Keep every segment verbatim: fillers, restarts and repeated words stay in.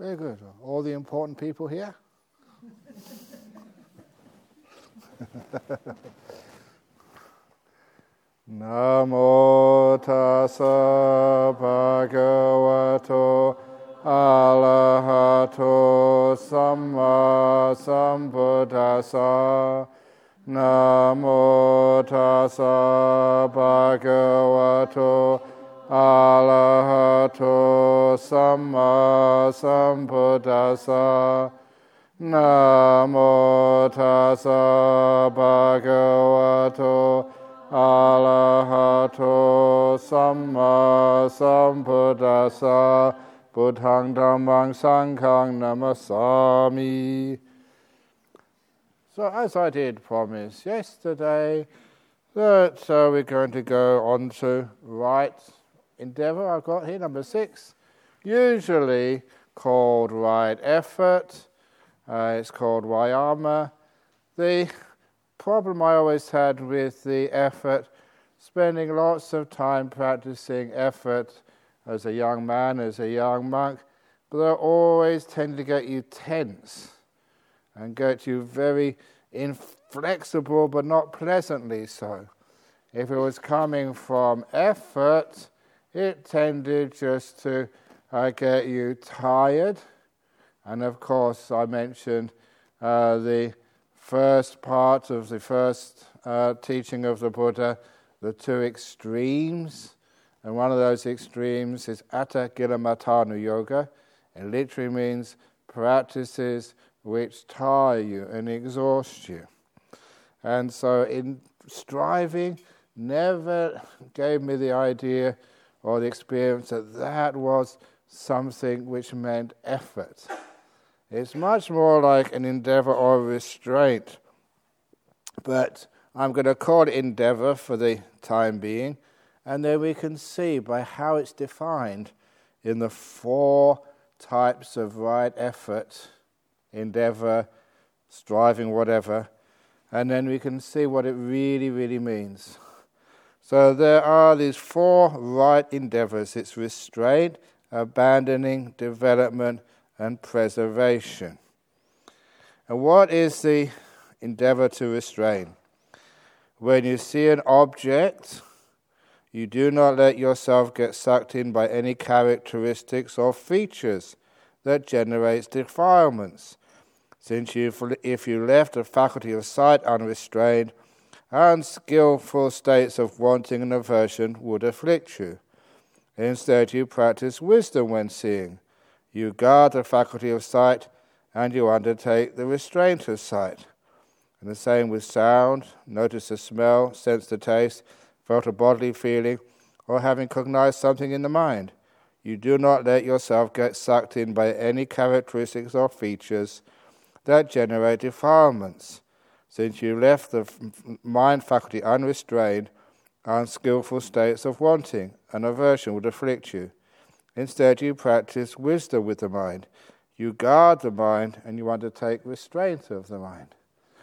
Very good. All the important people here? Namo tassa bhagavato arahato samma sambuddhassa. Namo tassa bhagavato arahato samma sambuddhassa. Namo tassa bhagavato arahato samma sambuddhassa. Buddhang dhammang sanghang namasami. So as I did promise yesterday, that uh, we're going to go on to right endeavour. I've got here number six, usually called right effort. Uh, it's called Vayama. The problem I always had with the effort, spending lots of time practicing effort as a young man, as a young monk, but they always tend to get you tense and get you very inflexible, but not pleasantly so. If it was coming from effort, it tended just to uh, get you tired. And of course, I mentioned uh, the first part of the first uh, teaching of the Buddha, the two extremes. And one of those extremes is Atta Gilamatanu Yoga. It literally means practices which tire you and exhaust you. And so in striving never gave me the idea or the experience that that was something which meant effort. It's much more like an endeavour or restraint. But I'm going to call it endeavour for the time being, and then we can see by how it's defined in the four types of right effort, endeavour, striving, whatever, and then we can see what it really, really means. So there are these four right endeavours. It's restraint, abandoning, development, and preservation. And what is the endeavour to restrain? When you see an object, you do not let yourself get sucked in by any characteristics or features that generates defilements. Since you, if you left the faculty of sight unrestrained, unskillful states of wanting and aversion would afflict you. Instead, you practice wisdom when seeing. You guard the faculty of sight, and you undertake the restraint of sight. And the same with sound. Notice the smell, sense the taste, felt a bodily feeling, or having cognized something in the mind. You do not let yourself get sucked in by any characteristics or features that generate defilements. Since you left the mind faculty unrestrained, unskillful states of wanting and aversion would afflict you. Instead, you practice wisdom with the mind. You guard the mind, and you undertake restraint of the mind.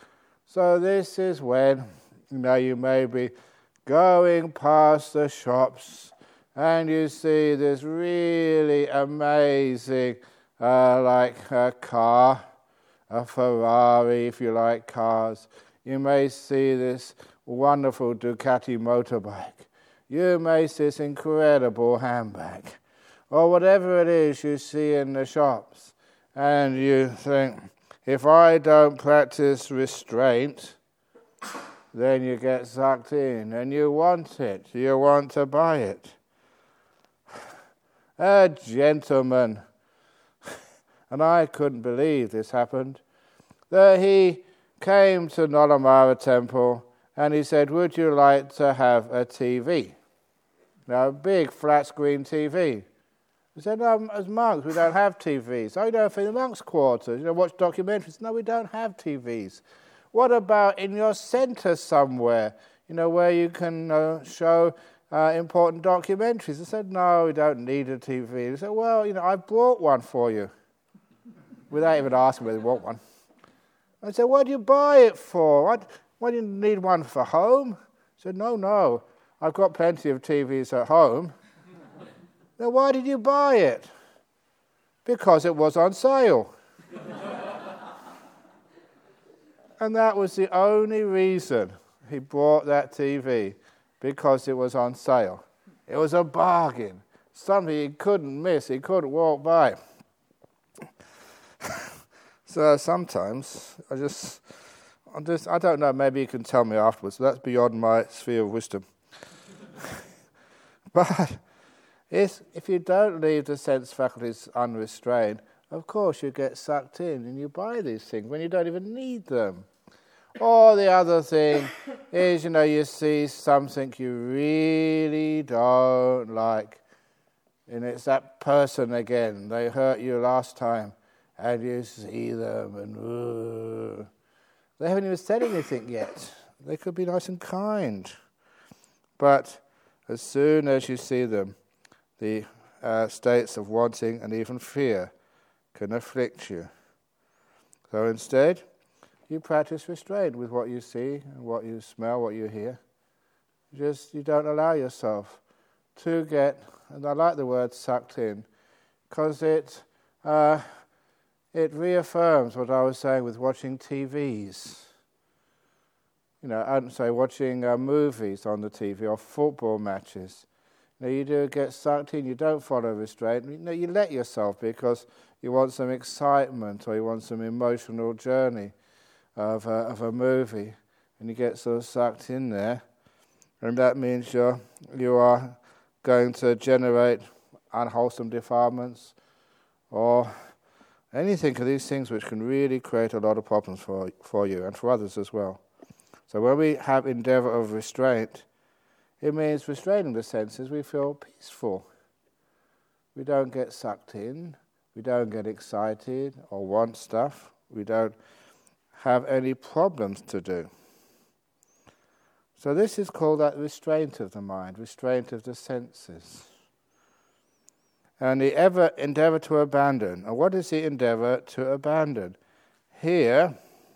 So this is when, you know, you may be going past the shops and you see this really amazing, uh, like a car, a Ferrari, if you like cars. You may see this wonderful Ducati motorbike. You may see this incredible handbag, or whatever it is you see in the shops, and you think, if I don't practice restraint, then you get sucked in, and you want it, you want to buy it. A gentleman, and I couldn't believe this happened, that he came to Nolamara Temple, and he said, would you like to have a T V? Now, a big flat-screen T V. He said, no, as monks, we don't have T Vs. Oh, you don't for the monks' quarters. You know, watch documentaries. No, we don't have T Vs. What about in your centre somewhere, you know, where you can uh, show uh, important documentaries? I said, no, we don't need a T V. He said, well, you know, I brought one for you, without even asking whether they want one. I said, what do you buy it for? What, why do you need one for home? He said, no, no, I've got plenty of T Vs at home. Then why did you buy it? Because it was on sale. And that was the only reason he bought that T V, because it was on sale. It was a bargain, something he couldn't miss, he couldn't walk by. So sometimes I just, I just, I don't know, maybe you can tell me afterwards, that's beyond my sphere of wisdom. But it's, if you don't leave the sense faculties unrestrained, of course you get sucked in and you buy these things when you don't even need them. Or the other thing is, you know, you see something you really don't like, and it's that person again. They hurt you last time, and you see them, and uh, they haven't even said anything yet. They could be nice and kind. But as soon as you see them, the uh, states of wanting and even fear can afflict you. So instead, you practice restraint with what you see and what you smell, what you hear. Just, you don't allow yourself to get, and I like the word sucked in, because it uh, it reaffirms what I was saying with watching T Vs. You know, I'd say watching uh, movies on the T V or football matches. You know, you do get sucked in, you don't follow restraint. You know, you let yourself because you want some excitement or you want some emotional journey of a, of a movie, and you get sort of sucked in there, and that means you're, you are going to generate unwholesome defilements or anything of these things which can really create a lot of problems for, for you and for others as well. So when we have endeavour of restraint, it means restraining the senses, we feel peaceful. We don't get sucked in, we don't get excited or want stuff, we don't have any problems to do. So this is called that restraint of the mind, restraint of the senses. And the ever endeavour to abandon. And what is the endeavour to abandon? Here,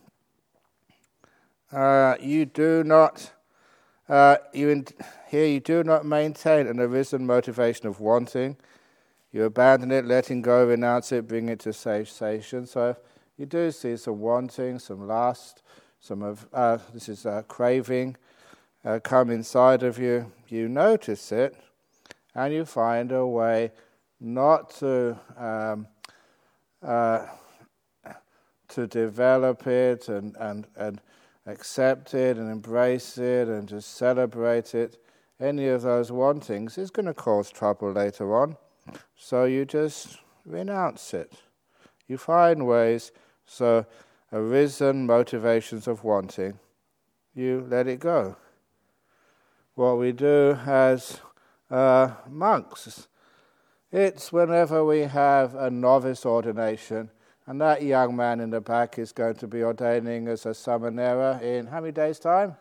uh, you do not, uh, you in, here you do not maintain an arisen motivation of wanting. You abandon it, letting go, renounce it, bring it to cessation. So if you do see some wanting, some lust, some of uh, this is uh, craving uh, come inside of you. You notice it, and you find a way not to um, uh, to develop it and, and and accept it and embrace it and to celebrate it. Any of those wantings is going to cause trouble later on. So you just renounce it. You find ways. So, arisen motivations of wanting, you let it go. What we do as uh, monks, it's whenever we have a novice ordination, and that young man in the back is going to be ordaining as a Samanera in how many days' time?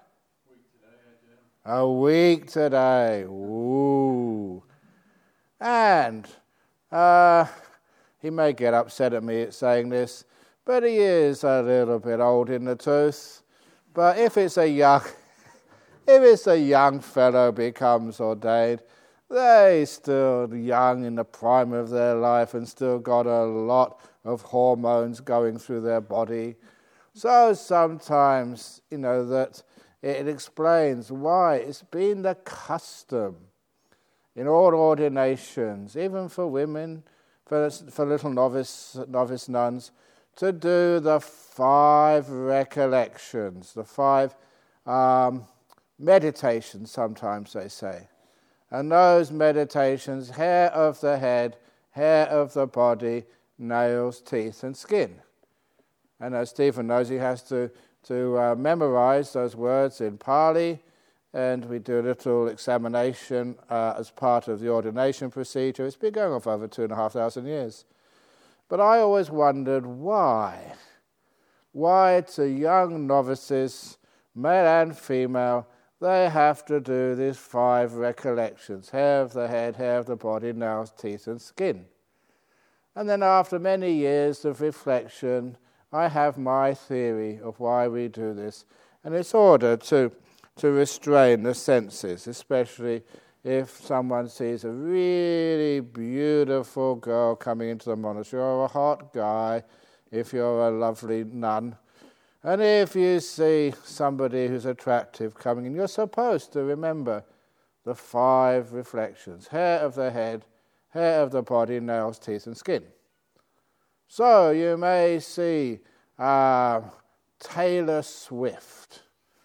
A week today. Ooh. And uh, he may get upset at me at saying this, but he is a little bit old in the tooth. But if it's a young, if it's a young fellow becomes ordained, they still young in the prime of their life and still got a lot of hormones going through their body. So sometimes, you know, that it explains why it's been the custom in all ordinations, even for women, for for little novice novice nuns, to do the five recollections, the five um, meditations, sometimes they say. And those meditations, hair of the head, hair of the body, nails, teeth, and skin. And as Stephen knows, he has to, to uh, memorize those words in Pali, and we do a little examination uh, as part of the ordination procedure. It's been going on for over two and a half thousand years. But I always wondered why. Why to young novices, male and female, they have to do these five recollections: hair of the head, hair of the body, nails, teeth, and skin. And then after many years of reflection, I have my theory of why we do this. And it's ordered to, to restrain the senses, especially if someone sees a really beautiful girl coming into the monastery, or a hot guy, if you're a lovely nun, and if you see somebody who's attractive coming in, you're supposed to remember the five reflections: hair of the head, hair of the body, nails, teeth, and skin. So you may see uh, Taylor Swift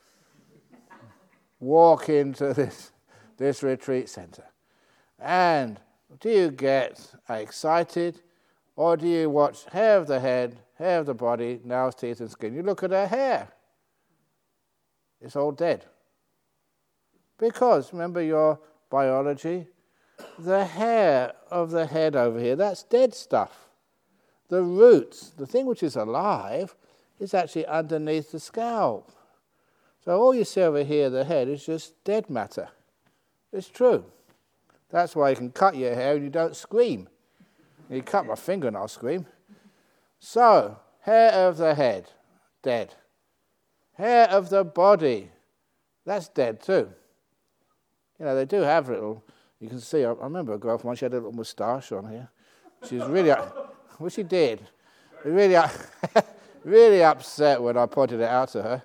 walk into this, this retreat center. And do you get excited, or do you watch hair of the head, hair of the body, nails, teeth, and skin? You look at her hair. It's all dead. Because, remember your biology, the hair of the head over here, that's dead stuff. The roots, the thing which is alive, is actually underneath the scalp. So all you see over here, the head, is just dead matter. It's true. That's why you can cut your hair and you don't scream. You cut my finger and I'll scream. So, hair of the head, dead. Hair of the body, that's dead too. You know, they do have little, you can see, I remember a girl from once, she had a little moustache on here. She was really, well, she did. Really, really upset when I pointed it out to her.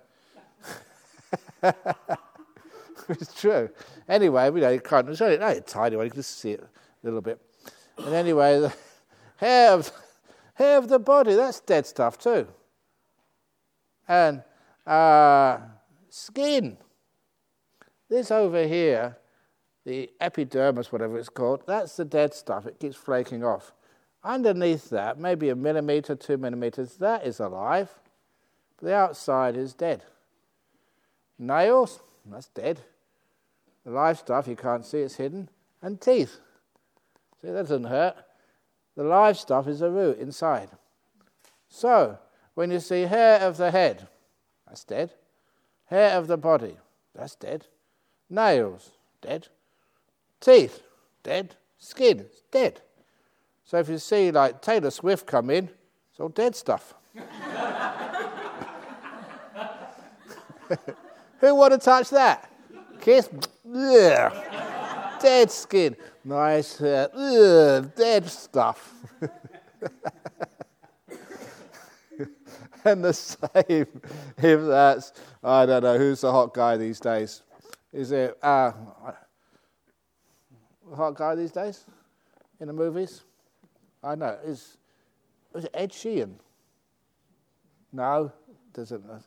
It's true. Anyway, you know, you can't, it's only a tiny one, you can just see it a little bit. And anyway, the hair of, hair of the body, that's dead stuff too. And uh, skin. This over here, the epidermis, whatever it's called, that's the dead stuff. It keeps flaking off. Underneath that, maybe a millimetre, two millimetres, that is alive. But the outside is dead. Nails, that's dead. The live stuff, you can't see, it's hidden. And teeth. See, that doesn't hurt. The live stuff is the root inside. So, when you see hair of the head, that's dead. Hair of the body, that's dead. Nails, dead. Teeth, dead. Skin, it's dead. So if you see, like, Taylor Swift come in, it's all dead stuff. Who want to touch that? Kiss? Ugh. Dead skin. Nice hair. Ugh. Dead stuff. And the same if that's, I don't know, who's the hot guy these days? Is it, uh, hot guy these days in the movies? I know. Is, is it Ed Sheeran? No, doesn't. Uh,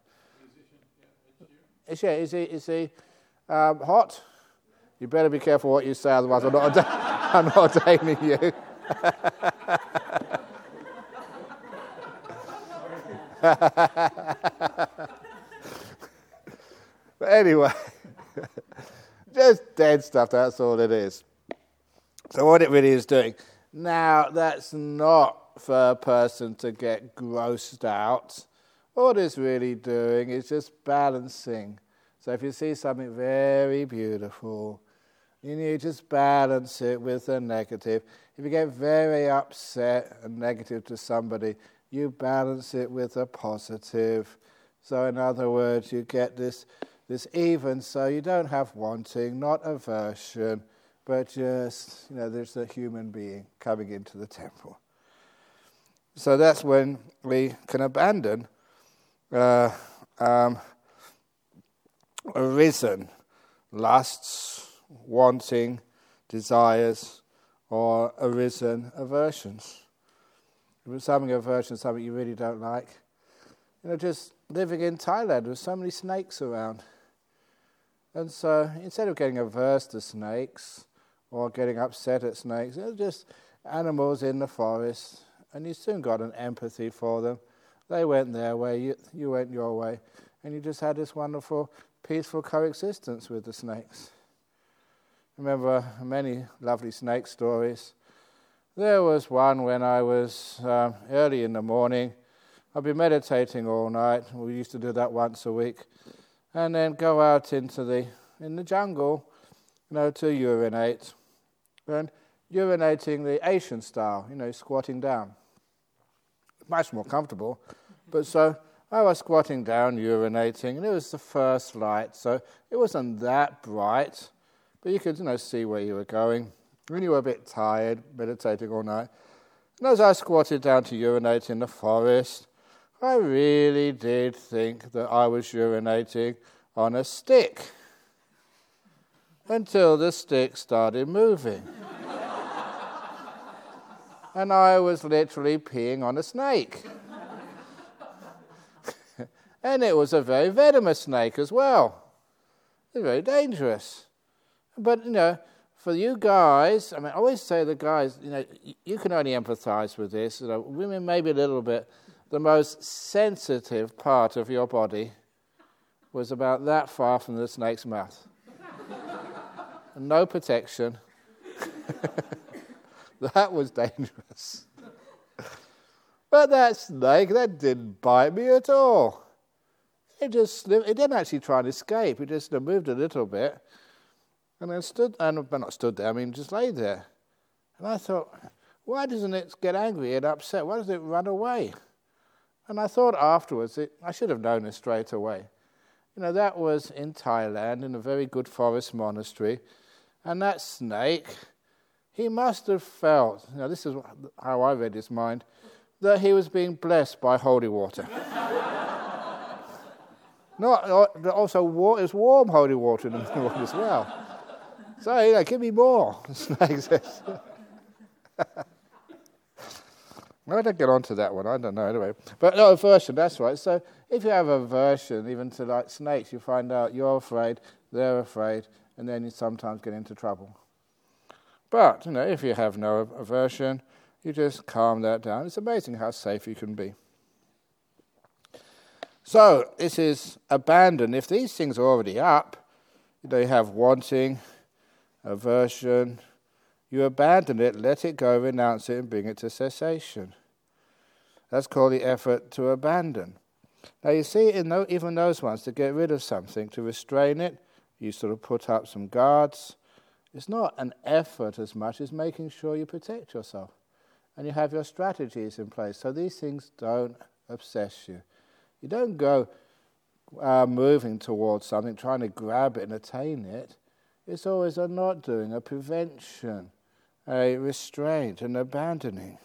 Is he, is he, is he um, hot? You better be careful what you say, otherwise I'm not, orda- I'm not ordaining you. But anyway, just dead stuff, that's all it is. So what it really is doing. Now, that's not for a person to get grossed out. What it's really doing is just balancing. So if you see something very beautiful, you need to just balance it with a negative. If you get very upset and negative to somebody, you balance it with a positive. So in other words, you get this, this even, so you don't have wanting, not aversion, but just, you know, there's a human being coming into the temple. So that's when we can abandon Uh, um, arisen lusts, wanting, desires, or arisen aversions. If it's something aversion, something you really don't like, you know, just living in Thailand with so many snakes around. And so instead of getting averse to snakes or getting upset at snakes, they're just animals in the forest, and you soon got an empathy for them. They went their way, you, you went your way, and you just had this wonderful, peaceful coexistence with the snakes. Remember many lovely snake stories. There was one when I was um, early in the morning. I'd be meditating all night. We used to do that once a week, and then go out into the in the jungle, you know, to urinate, and urinating the Asian style, you know, squatting down. Much more comfortable. But so I was squatting down, urinating, and it was the first light, so it wasn't that bright, but you could, you know, see where you were going. When you were a bit tired, meditating all night, and as I squatted down to urinate in the forest, I really did think that I was urinating on a stick until the stick started moving. And I was literally peeing on a snake. And it was a very venomous snake as well. It's very dangerous. But, you know, for you guys, I mean, I always say the guys, you know, you can only empathize with this. You know, women maybe a little bit. The most sensitive part of your body was about that far from the snake's mouth. And no protection. That was dangerous. But that snake, that didn't bite me at all. It just, it didn't actually try and escape. It just moved a little bit. And then stood, and but not stood there, I mean, just lay there. And I thought, why doesn't it get angry and upset? Why does it run away? And I thought afterwards, it, I should have known this straight away. You know, that was in Thailand, in a very good forest monastery. And that snake, he must have felt, you know, this is how I read his mind, that he was being blessed by holy water. Not also, it was warm holy water in the middle as well. So, you know, give me more, the snake says. I don't get on to that one, I don't know, anyway. But no, aversion, that's right. So if you have aversion, even to like snakes, you find out you're afraid, they're afraid, and then you sometimes get into trouble. But, you know, if you have no aversion, you just calm that down. It's amazing how safe you can be. So, this is abandon. If these things are already up, you know, you have wanting, aversion, you abandon it, let it go, renounce it, and bring it to cessation. That's called the effort to abandon. Now you see, in no, even those ones, to get rid of something, to restrain it, you sort of put up some guards. It's not an effort as much as making sure you protect yourself. And you have your strategies in place, so these things don't obsess you. You don't go uh, moving towards something, trying to grab it and attain it. It's always a not doing, a prevention, a restraint, an abandoning.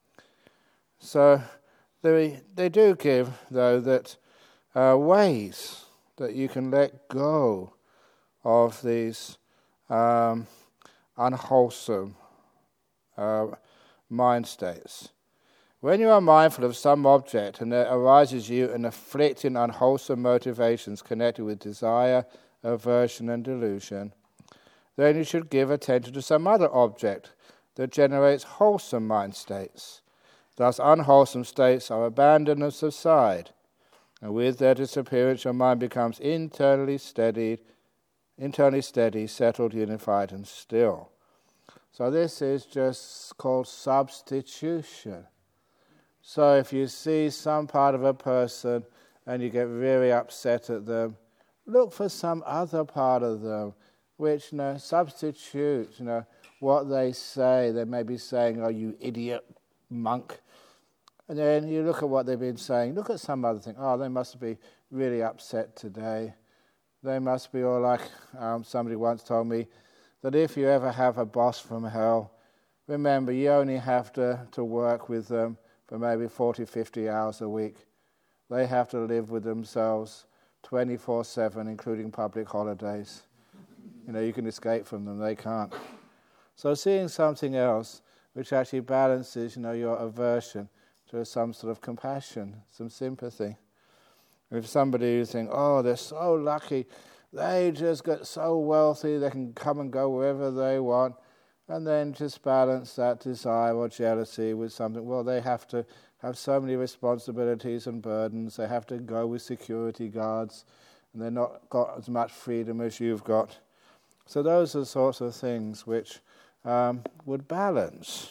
So they, they do give, though, that uh, ways that you can let go of these um, unwholesome uh, mind states. When you are mindful of some object and there arises you an afflicting unwholesome motivations connected with desire, aversion and delusion, then you should give attention to some other object that generates wholesome mind states. Thus unwholesome states are abandoned and subside, and with their disappearance your mind becomes internally steadied, internally steady, settled, unified and still. So this is just called substitution. So if you see some part of a person and you get very upset at them, look for some other part of them which, you know, substitute, you know, what they say. They may be saying, "Oh, you idiot monk." And then you look at what they've been saying. Look at some other thing. Oh, they must be really upset today. They must be all like, um, somebody once told me, that if you ever have a boss from hell, remember you only have to, to work with them for maybe forty, fifty hours a week. They have to live with themselves twenty-four seven, including public holidays. You know, you can escape from them, they can't. So seeing something else which actually balances, you know, your aversion to some sort of compassion, some sympathy. If somebody you think, oh, they're so lucky, they just get so wealthy, they can come and go wherever they want, and then just balance that desire or jealousy with something, well, they have to have so many responsibilities and burdens, they have to go with security guards, and they're not got as much freedom as you've got. So those are the sorts of things which um, would balance.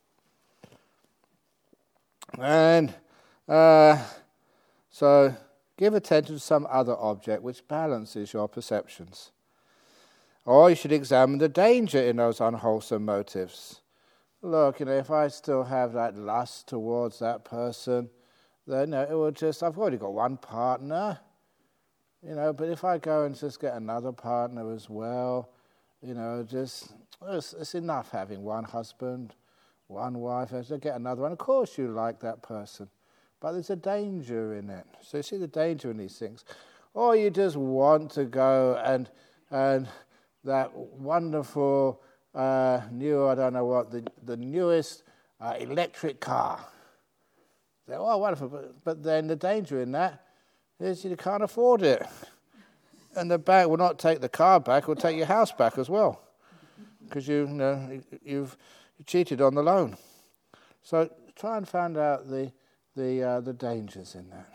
And uh, so give attention to some other object which balances your perceptions. Or you should examine the danger in those unwholesome motives. Look, you know, if I still have that lust towards that person, then uh, it will just, I've already got one partner, you know, but if I go and just get another partner as well, you know, just, it's, it's enough having one husband, one wife, to get another one. Of course you like that person, but there's a danger in it. So you see the danger in these things. Or you just want to go and and that wonderful uh, new, I don't know what, the, the newest uh, electric car. They're, oh, wonderful, but, but then the danger in that is you can't afford it. And the bank will not take the car back, it will take your house back as well, because you, you know, you've you cheated on the loan. So try and find out the the uh, the dangers in that.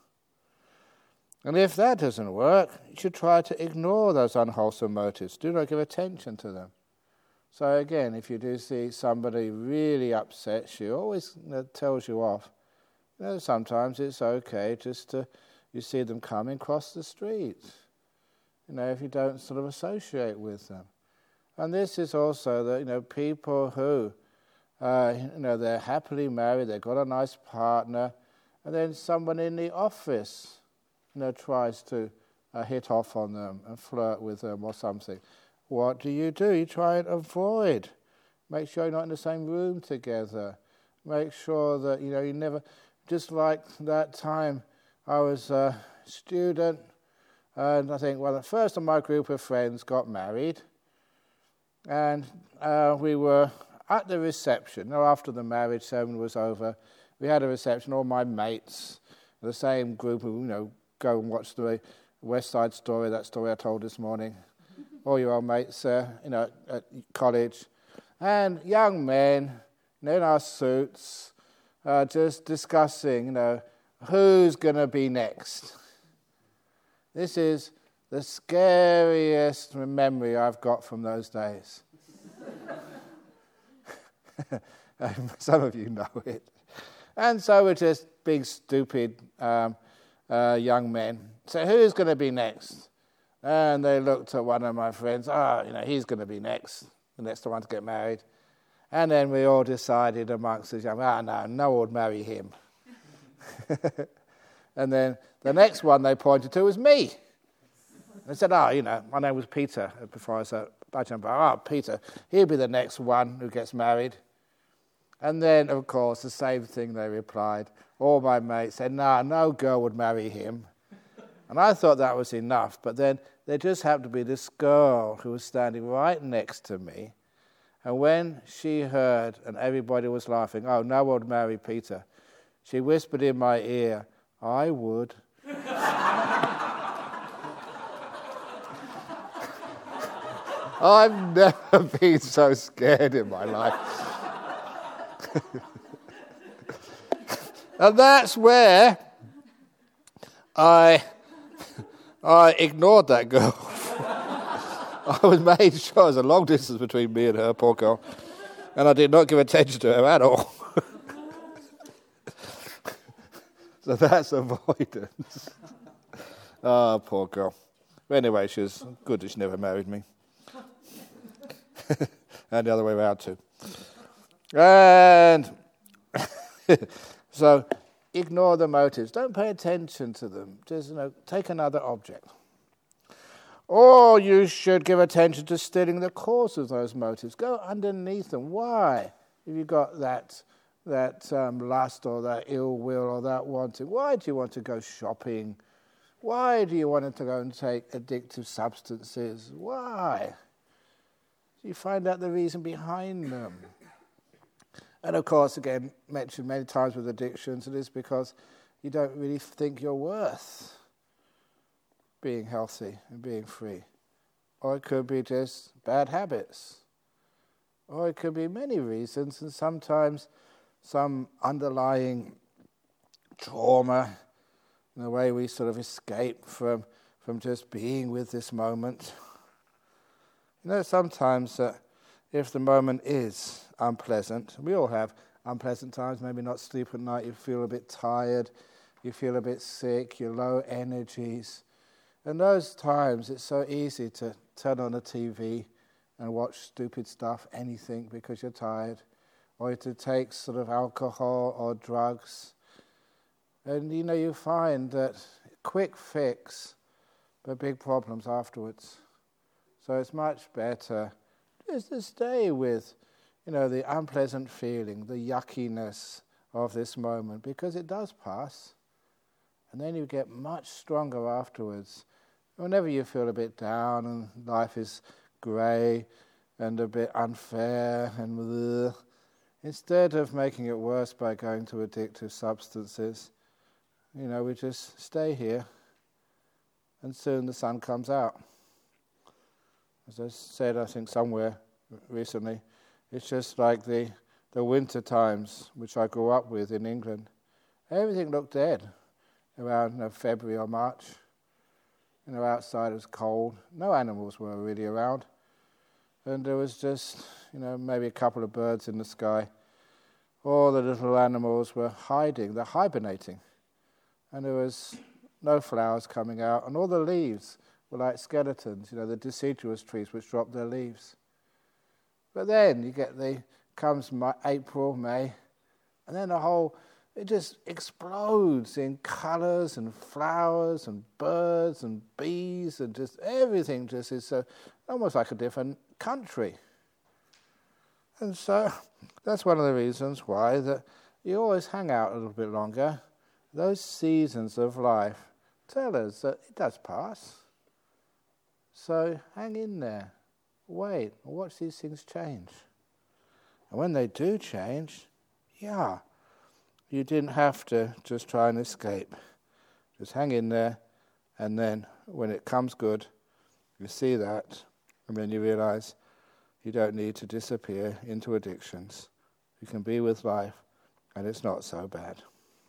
And if that doesn't work, you should try to ignore those unwholesome motives. Do not give attention to them. So again, if you do see somebody really upsets you, always you know, tells you off, you know, sometimes it's okay just to, you see them coming across the street, you know, if you don't sort of associate with them. And this is also that, you know, people who, uh, you know, they're happily married, they've got a nice partner, and then someone in the office, you know, tries to uh, hit off on them and flirt with them or something. What do you do? You try and avoid. Make sure you're not in the same room together. Make sure that, you know, you never, just like that time I was a student, and I think, well, the first of my group of friends got married, and uh, we were at the reception. Now, after the marriage ceremony was over, we had a reception, all my mates, the same group who, you know, go and watch the West Side Story, that story I told this morning. All your old mates, uh, you know, at college. And young men, you know, in our suits, uh, just discussing, you know, who's going to be next. This is the scariest memory I've got from those days. Some of you know it. And so we're just big, stupid um, uh, young men. So who's going to be next? And they looked at one of my friends. Oh, you know, he's going to be next, the next one to get married. And then we all decided amongst us, ah, no, no one would marry him. And then the next one they pointed to was me. They said, oh, you know, my name was Peter before I said, oh, Peter, he'll be the next one who gets married. And then, of course, the same thing they replied. All my mates said, no, no girl would marry him. And I thought that was enough, but then there just happened to be this girl who was standing right next to me. And when she heard, and everybody was laughing, oh, no one would marry Peter, she whispered in my ear, I would. I've never been so scared in my life. And that's where I I ignored that girl. I was made sure there was a long distance between me and her, poor girl, and I did not give attention to her at all. So that's avoidance. Ah, oh, poor girl. But anyway, she was good that she never married me. And the other way around too. And so ignore the motives. Don't pay attention to them. Just, you know, take another object. Or you should give attention to studying the cause of those motives. Go underneath them. Why have you got that that um, lust or that ill will or that wanting? Why do you want to go shopping? Why do you want to go and take addictive substances? Why? You find out the reason behind them. And of course, again, mentioned many times with addictions, it is because you don't really think you're worth being healthy and being free. Or it could be just bad habits. Or it could be many reasons, and sometimes some underlying trauma in the way we sort of escape from, from just being with this moment. You know, sometimes uh, if the moment is unpleasant, we all have unpleasant times, maybe not sleep at night, you feel a bit tired, you feel a bit sick, you're low energies. In those times, it's so easy to turn on the T V and watch stupid stuff, anything, because you're tired, or to take sort of alcohol or drugs. And, you know, you find that quick fix, but big problems afterwards. So it's much better just to stay with, you know, the unpleasant feeling, the yuckiness of this moment, because it does pass. And then you get much stronger afterwards. Whenever you feel a bit down and life is grey and a bit unfair and bleh, instead of making it worse by going to addictive substances, you know, we just stay here and soon the sun comes out. As I said, I think somewhere recently, it's just like the, the winter times, which I grew up with in England. Everything looked dead around you know, February or March. You know, outside it was cold. No animals were really around. And there was just, you know, maybe a couple of birds in the sky. All the little animals were hiding, they're hibernating. And there was no flowers coming out, and all the leaves were like skeletons, you know, the deciduous trees which drop their leaves. But then you get the, comes May, April, May, and then the whole, it just explodes in colours and flowers and birds and bees and just everything just is so, almost like a different country. And so that's one of the reasons why that you always hang out a little bit longer. Those seasons of life tell us that it does pass. So hang in there, wait, watch these things change. And when they do change, yeah, you didn't have to just try and escape. Just hang in there, and then when it comes good, you see that, and then you realize you don't need to disappear into addictions. You can be with life, and it's not so bad.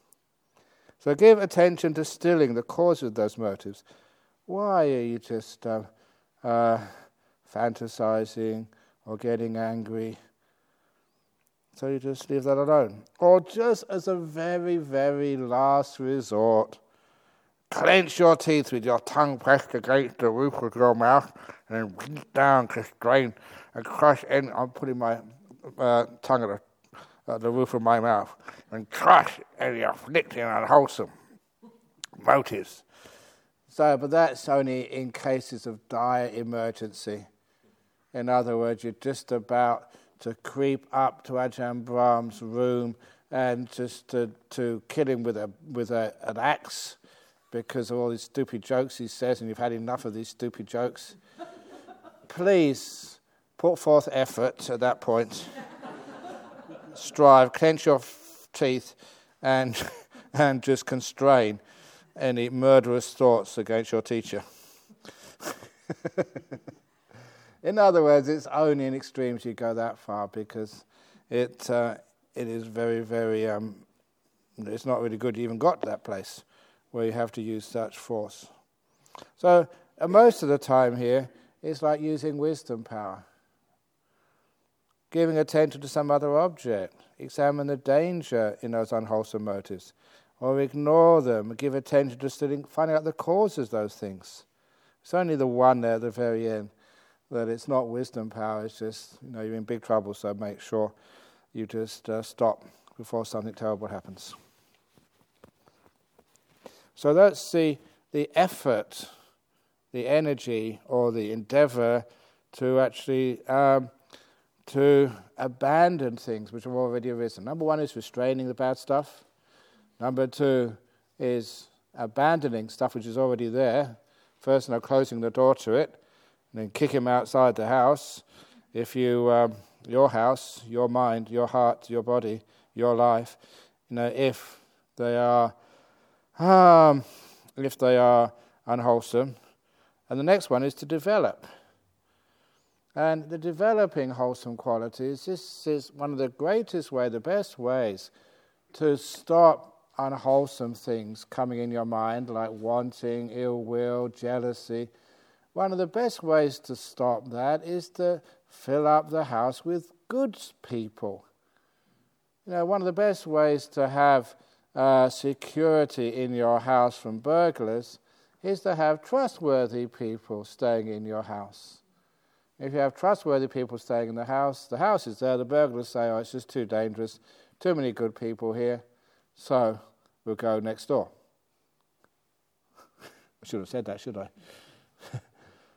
So give attention to stilling the cause of those motives. Why are you just uh, uh, fantasizing or getting angry? So you just leave that alone. Or just as a very, very last resort, clench your teeth with your tongue pressed against the roof of your mouth and then reach down to strain and crush in. I'm putting my uh, tongue at the at the roof of my mouth, and crush any afflicting unwholesome motives. So, but that's only in cases of dire emergency. In other words, you're just about to creep up to Ajahn Brahm's room and just to, to kill him with a with a, an axe because of all these stupid jokes he says, and you've had enough of these stupid jokes. Please put forth effort at that point. Strive, clench your f- teeth, and and just constrain any murderous thoughts against your teacher. In other words, it's only in extremes you go that far, because it uh, it is very, very, um, it's not really good you even got to that place where you have to use such force. So uh, most of the time here, it's like using wisdom power. Giving attention to some other object, examine the danger in those unwholesome motives, or ignore them, give attention to studying, finding out the causes of those things. It's only the one there at the very end that it's not wisdom power, it's just, you know, you're in big trouble, so make sure you just uh, stop before something terrible happens. So that's the, the effort, the energy, or the endeavor to actually Um, to abandon things which have already arisen. Number one is restraining the bad stuff. Number two is abandoning stuff which is already there. First, now closing the door to it, and then kick him outside the house. If you, um, your house, your mind, your heart, your body, your life, you know, if they are, um, if they are unwholesome. And the next one is to develop. And the developing wholesome qualities, this is one of the greatest ways, the best ways to stop unwholesome things coming in your mind, like wanting, ill will, jealousy. One of the best ways to stop that is to fill up the house with good people. You know, one of the best ways to have uh, security in your house from burglars is to have trustworthy people staying in your house. If you have trustworthy people staying in the house, the house is there, the burglars say, oh, it's just too dangerous, too many good people here, so we'll go next door. I should have said that, should I?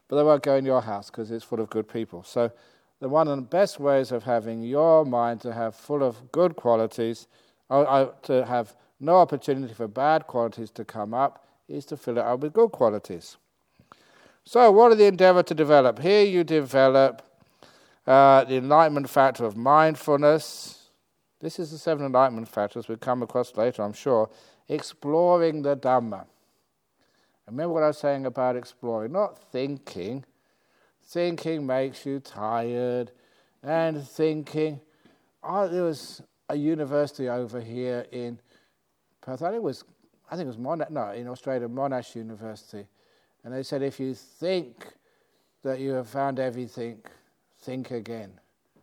but they won't go in your house because it's full of good people. So the one of the best ways of having your mind to have full of good qualities, or, or to have no opportunity for bad qualities to come up, is to fill it up with good qualities. So what are the endeavor to develop? Here you develop uh, the enlightenment factor of mindfulness. This is the seven enlightenment factors we'll come across later, I'm sure. Exploring the Dhamma. Remember what I was saying about exploring, not thinking. Thinking makes you tired, and thinking. Oh, there was a university over here in Perth. I think it was, I think it was Monash, no, in Australia, Monash University, and they said if you think that you have found everything, think again.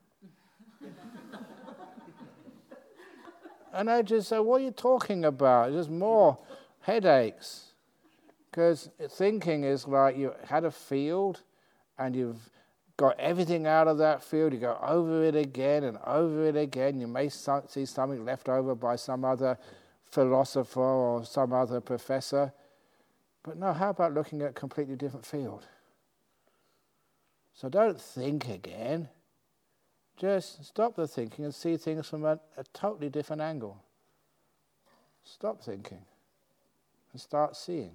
And I just said, what are you talking about? Just more headaches. Because thinking is like you had a field and you've got everything out of that field. You go over it again and over it again. You may see something left over by some other philosopher or some other professor. But no, how about looking at a completely different field? So don't think again. Just stop the thinking and see things from a, a totally different angle. Stop thinking and start seeing.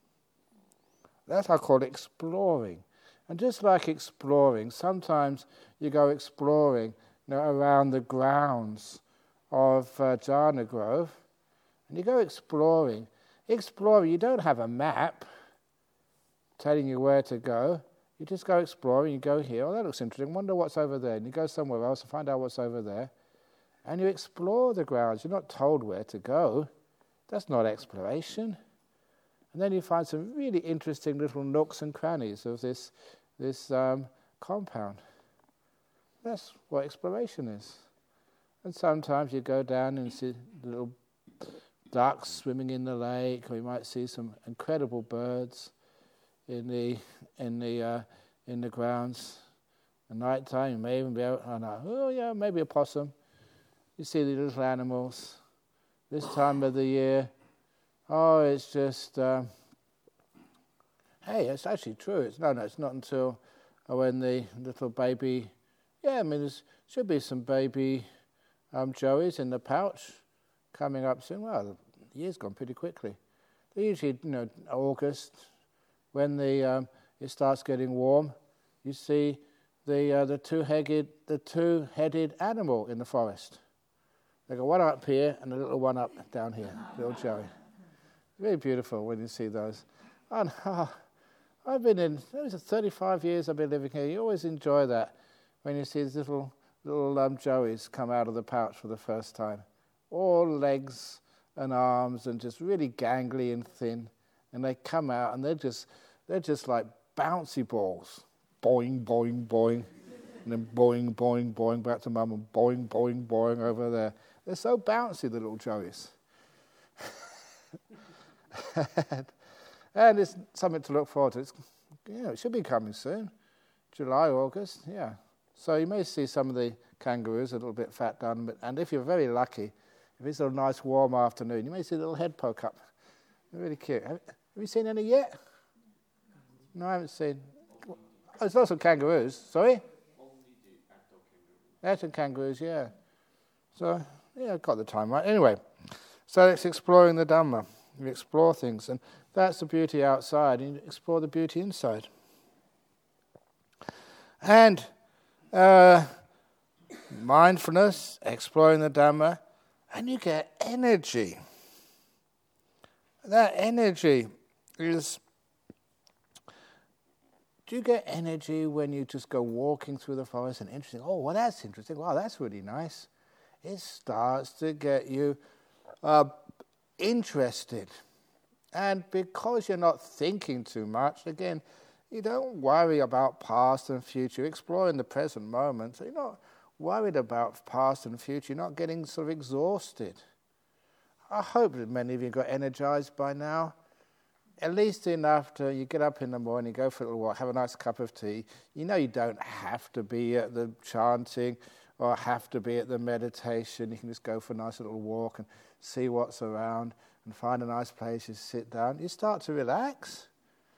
That's what I call exploring. And just like exploring, sometimes you go exploring, you know, around the grounds of uh, Jhana Grove, and you go exploring. Exploring, you don't have a map telling you where to go. You just go exploring, you go here, oh, that looks interesting, wonder what's over there. And you go somewhere else and find out what's over there. And you explore the grounds. You're not told where to go. That's not exploration. And then you find some really interesting little nooks and crannies of this, this um, compound. That's what exploration is. And sometimes you go down and see little ducks swimming in the lake, or you might see some incredible birds in the in the uh, in the grounds. At night time, you may even be able, oh no, oh yeah, maybe a possum. You see the little animals. This time of the year, oh, it's just. Uh, hey, it's actually true. It's no, no, it's not until when the little baby. Yeah, I mean, there should be some baby um, joeys in the pouch coming up soon. Well, the year's gone pretty quickly. They're usually, you know, August. When the um, it starts getting warm, you see the uh, the two-headed the two-headed animal in the forest. They got one up here and a little one up down here, little Joey. Very beautiful when you see those. And oh, I've been in thirty-five years. I've been living here. You always enjoy that when you see these little little um, Joeys come out of the pouch for the first time, all legs and arms and just really gangly and thin. And they come out and they're just they're just like bouncy balls. Boing, boing, boing. And then boing, boing, boing back to mum and boing, boing, boing over there. They're so bouncy, the little Joeys. and, and it's something to look forward to. It's, you know, it should be coming soon. July, August, yeah. So you may see some of the kangaroos a little bit fat down. But, and if you're very lucky, if it's a nice warm afternoon, you may see a little head poke up. They're really cute. Have, have you seen any yet? No, I haven't seen. Oh, there's lots of kangaroos. Sorry? African kangaroos, yeah. So, yeah, I've got the time right. Anyway, so it's exploring the Dhamma. You explore things, and that's the beauty outside, and you explore the beauty inside. And uh, mindfulness, exploring the Dhamma, and you get energy. That energy is... Do you get energy when you just go walking through the forest and interesting? Oh, well, that's interesting. Wow, that's really nice. It starts to get you uh, interested. And because you're not thinking too much, again, you don't worry about past and future. You're exploring the present moment. So you're not worried about past and future. You're not getting sort of exhausted. I hope that many of you got energized by now. At least enough to, you get up in the morning, go for a little walk, have a nice cup of tea. You know you don't have to be at the chanting or have to be at the meditation. You can just go for a nice little walk and see what's around and find a nice place to sit down. You start to relax.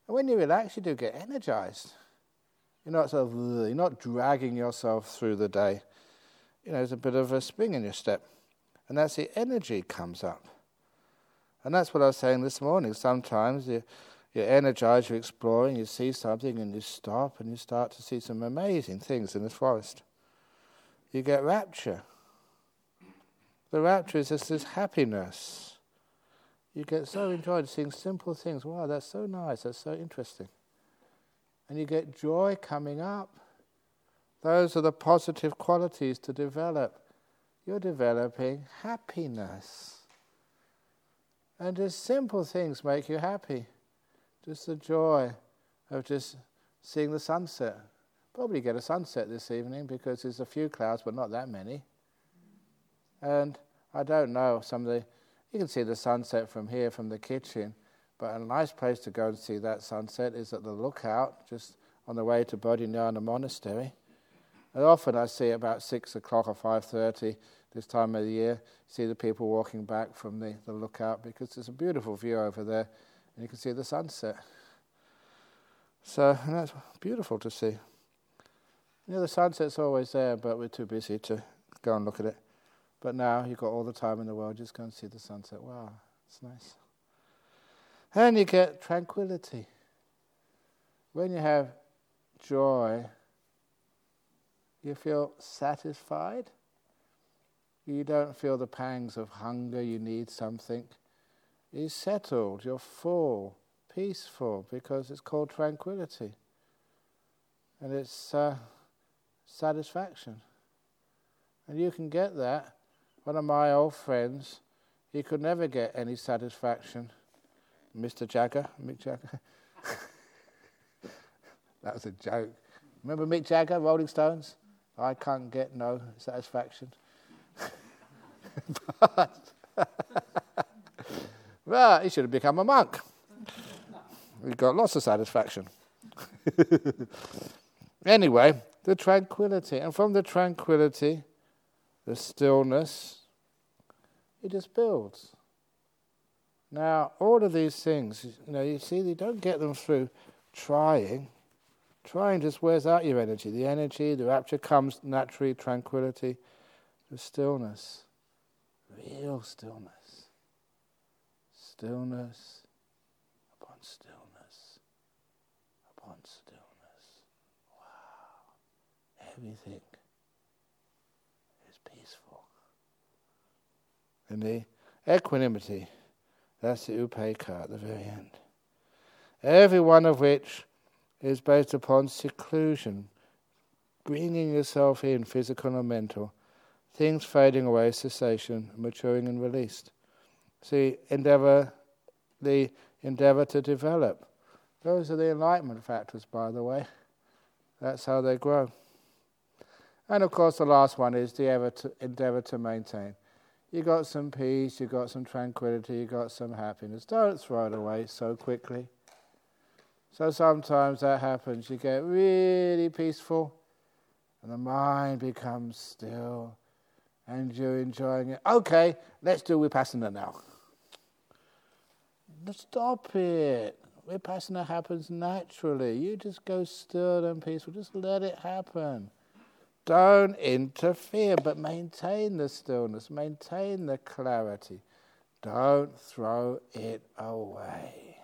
And when you relax, you do get energized. You're not sort of, you're not dragging yourself through the day. You know, there's a bit of a spring in your step. And that's the energy comes up. And that's what I was saying this morning. Sometimes you, you're energized, you're exploring, you see something and you stop and you start to see some amazing things in the forest. You get rapture. The rapture is just this happiness. You get so enjoyed seeing simple things. Wow, that's so nice, that's so interesting. And you get joy coming up. Those are the positive qualities to develop. You're developing happiness. And just simple things make you happy. Just the joy of just seeing the sunset. Probably get a sunset this evening because there's a few clouds, but not that many. And I don't know, some of the, you can see the sunset from here, from the kitchen, but a nice place to go and see that sunset is at the lookout, just on the way to Bodhinyana Monastery. And often I see about six o'clock or five thirty this time of the year, see the people walking back from the, the lookout because there's a beautiful view over there and you can see the sunset. So, and that's beautiful to see. You know, the sunset's always there, but we're too busy to go and look at it. But now you've got all the time in the world, just go and see the sunset. Wow, it's nice. And you get tranquility. When you have joy, you feel satisfied. You don't feel the pangs of hunger, you need something. You're settled, you're full, peaceful, because it's called tranquility. And it's uh, satisfaction. And you can get that. One of my old friends, he could never get any satisfaction. Mister Jagger, Mick Jagger. That was a joke. Remember Mick Jagger, Rolling Stones? I can't get no satisfaction. but, but he should have become a monk. He got lots of satisfaction. Anyway, the tranquility. And from the tranquility, the stillness, it just builds. Now, all of these things, you know, you see, you don't get them through trying. Trying just wears out your energy. The energy, the rapture comes naturally, tranquility, the stillness. Real stillness. Stillness upon stillness upon stillness. Wow. Everything is peaceful. And the equanimity, that's the upekkha at the very end. Every one of which is based upon seclusion, bringing yourself in, physical and mental, things fading away, cessation, maturing and released. See, endeavour, the endeavour to develop. Those are the enlightenment factors, by the way. That's how they grow. And of course the last one is the ever to, endeavour to maintain. You got some peace, you got some tranquility, you got some happiness. Don't throw it away so quickly. So sometimes that happens. You get really peaceful and the mind becomes still and you're enjoying it. Okay, let's do Vipassana now. Stop it. Vipassana happens naturally. You just go still and peaceful. Just let it happen. Don't interfere, but maintain the stillness. Maintain the clarity. Don't throw it away.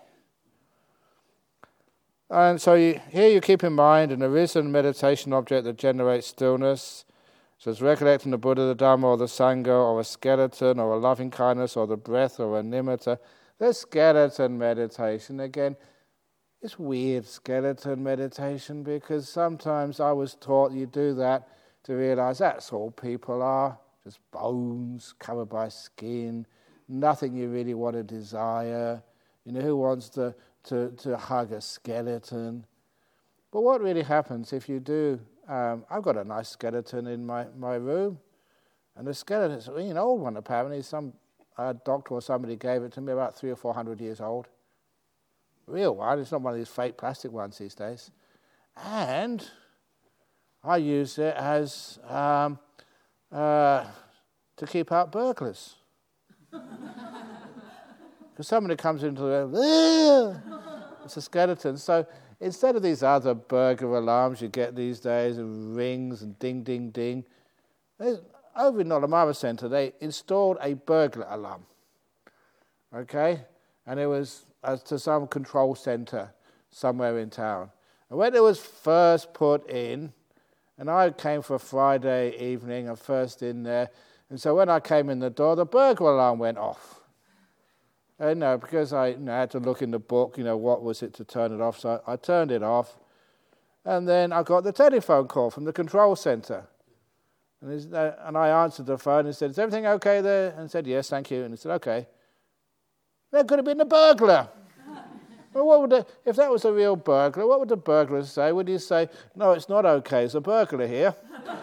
And so you, here you keep in mind an arisen meditation object that generates stillness, such as recollecting the Buddha, the Dhamma, or the Sangha, or a skeleton, or a loving kindness, or the breath, or a nimitta. The skeleton meditation, again, it's weird skeleton meditation because sometimes I was taught you do that to realize that's all people are, just bones covered by skin, nothing you really want to desire. You know, who wants to, to, to hug a skeleton? But what really happens if you do, um, I've got a nice skeleton in my, my room, and the skeleton's an old one apparently, some uh, doctor or somebody gave it to me, about three or four hundred years old. Real one, it's not one of these fake plastic ones these days. And I use it as um, uh, to keep out burglars. Because somebody comes into the room, It's a skeleton. So instead of these other burglar alarms you get these days, and rings and ding, ding, ding, over in Nolamara Centre, they installed a burglar alarm. Okay? And it was uh, to some control centre somewhere in town. And when it was first put in, and I came for a Friday evening, I'm first in there, and so when I came in the door, the burglar alarm went off. And no, because I you know, had to look in the book, you know, what was it to turn it off, so I, I turned it off. And then I got the telephone call from the control centre. And, uh, and I answered the phone and said, is everything okay there? And said, yes, thank you. And he said, okay. That could have been a burglar. Well, what would the, if that was a real burglar, what would the burglar say? Would he say, no, it's not okay, there's a burglar here?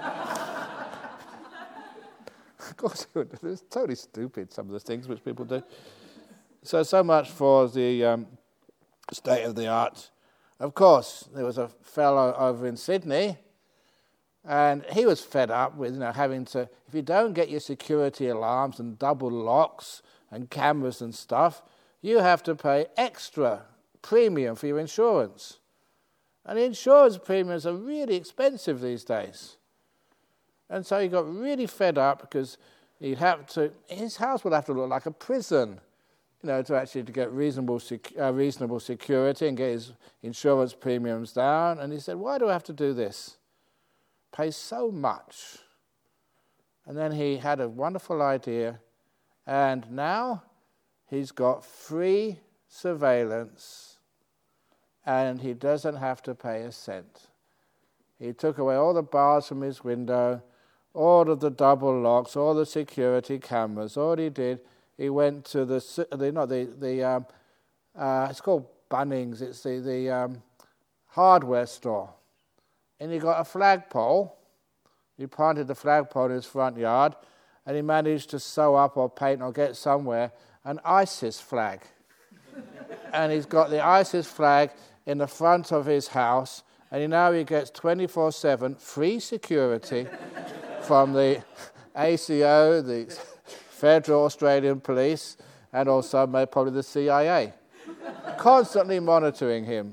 Of course, it's totally stupid, some of the things which people do. So, so much for the um, state of the art. Of course, there was a fellow over in Sydney, and he was fed up with, you know, having to, if you don't get your security alarms and double locks and cameras and stuff, you have to pay extra premium for your insurance. And the insurance premiums are really expensive these days. And so he got really fed up because he'd have to, his house would have to look like a prison, you know, to actually to get reasonable sec- uh, reasonable security and get his insurance premiums down. And he said, why do I have to do this? Pay so much. And then he had a wonderful idea, and now he's got free surveillance, and he doesn't have to pay a cent. He took away all the bars from his window, all of the double locks, all the security cameras. All he did, he went to the, the not the, the um, uh, it's called Bunnings, it's the, the um, hardware store. And he got a flagpole. He planted the flagpole in his front yard, and he managed to sew up or paint or get somewhere an ISIS flag. And he's got the ISIS flag in the front of his house, and he now he gets twenty-four seven free security from the A C O, the Federal Australian Police, and also probably the C I A, constantly monitoring him.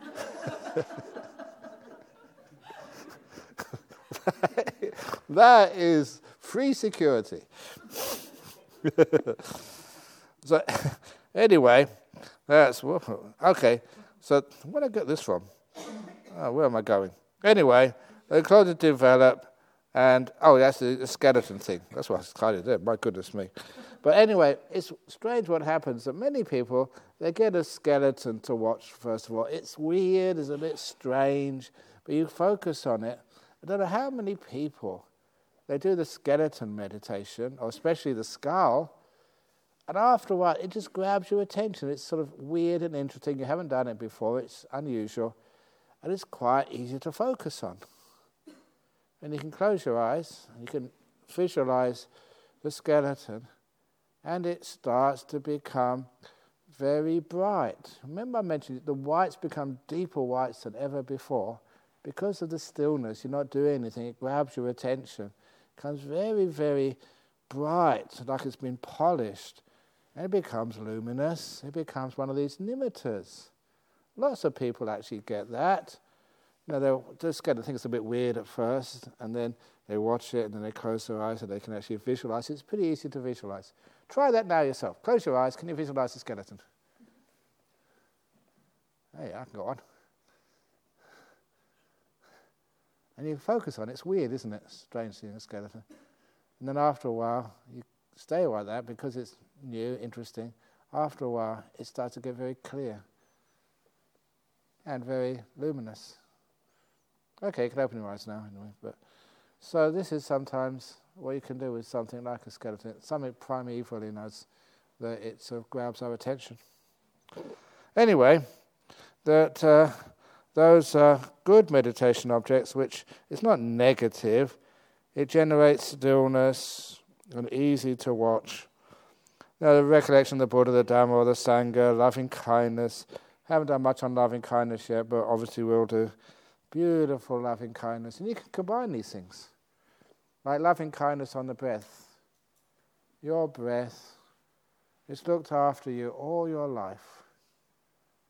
That is free security. So, anyway, that's okay. So, where did I get this from? Oh, where am I going? Anyway, they closed to develop, and oh, that's the, the skeleton thing. That's what I kind of did. My goodness me. But anyway, it's strange what happens that many people, they get a skeleton to watch. First of all, it's weird, it's a bit strange, but you focus on it. I don't know how many people, they do the skeleton meditation, or especially the skull, and after a while, it just grabs your attention. It's sort of weird and interesting. You haven't done it before. It's unusual, and it's quite easy to focus on. And you can close your eyes, and you can visualize the skeleton, and it starts to become very bright. Remember I mentioned the whites become deeper whites than ever before. Because of the stillness, you're not doing anything, it grabs your attention. It becomes very, very bright, like it's been polished. And it becomes luminous. It becomes one of these nimittas. Lots of people actually get that. You know, they'll just get to think it's a bit weird at first, and then they watch it, and then they close their eyes, and they can actually visualize. It's pretty easy to visualize. Try that now yourself. Close your eyes. Can you visualize the skeleton? Hey, I can go on. And you focus on it. It's weird, isn't it? Strange seeing a skeleton. And then after a while, you stay like that because it's new, interesting. After a while, it starts to get very clear and very luminous. Okay, you can open your eyes now anyway. But so this is sometimes what you can do with something like a skeleton. Something primeval in us that it sort of grabs our attention. Anyway, that... Uh, Those are good meditation objects, which is not negative. It generates stillness and easy to watch. Now, the recollection of the Buddha, the Dhamma, or the Sangha, loving kindness. Haven't done much on loving kindness yet, but obviously we'll do. Beautiful loving kindness. And you can combine these things. Like loving kindness on the breath. Your breath is looked after you all your life.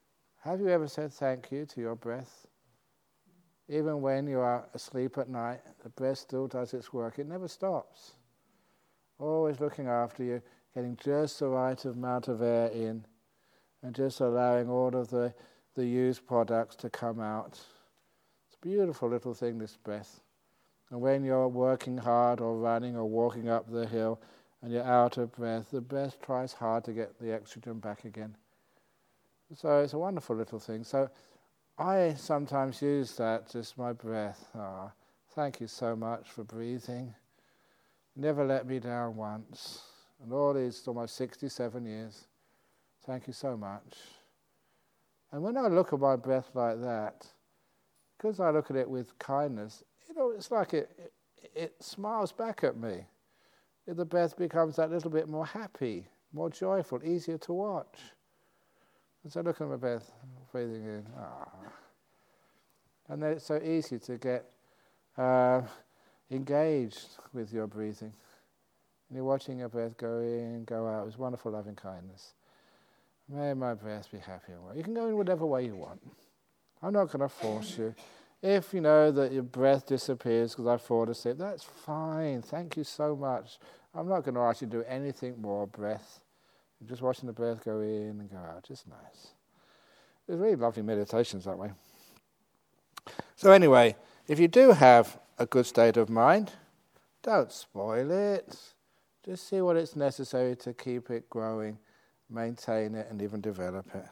Have you ever said thank you to your breath? Even when you are asleep at night, the breath still does its work. It never stops. Always looking after you, getting just the right amount of air in, and just allowing all of the, the used products to come out. It's a beautiful little thing, this breath. And when you're working hard or running or walking up the hill and you're out of breath, the breath tries hard to get the oxygen back again. So it's a wonderful little thing. So I sometimes use that, just my breath. Ah, thank you so much for breathing. Never let me down once. And all these almost sixty-seven years, thank you so much. And when I look at my breath like that, because I look at it with kindness, you know, it's like it, it, it smiles back at me. The breath becomes that little bit more happy, more joyful, easier to watch. And so look at my breath, breathing in. Ah. And then it's so easy to get uh, engaged with your breathing. And you're watching your breath go in, go out. It's wonderful loving kindness. May my breath be happy and well. You can go in whatever way you want. I'm not going to force you. If you know that your breath disappears because I fall asleep, that's fine. Thank you so much. I'm not going to ask you to do anything more breath. You're just watching the breath go in and go out. Just nice. It's really lovely meditations that way. So anyway, if you do have a good state of mind, don't spoil it. Just see what it's necessary to keep it growing, maintain it, and even develop it.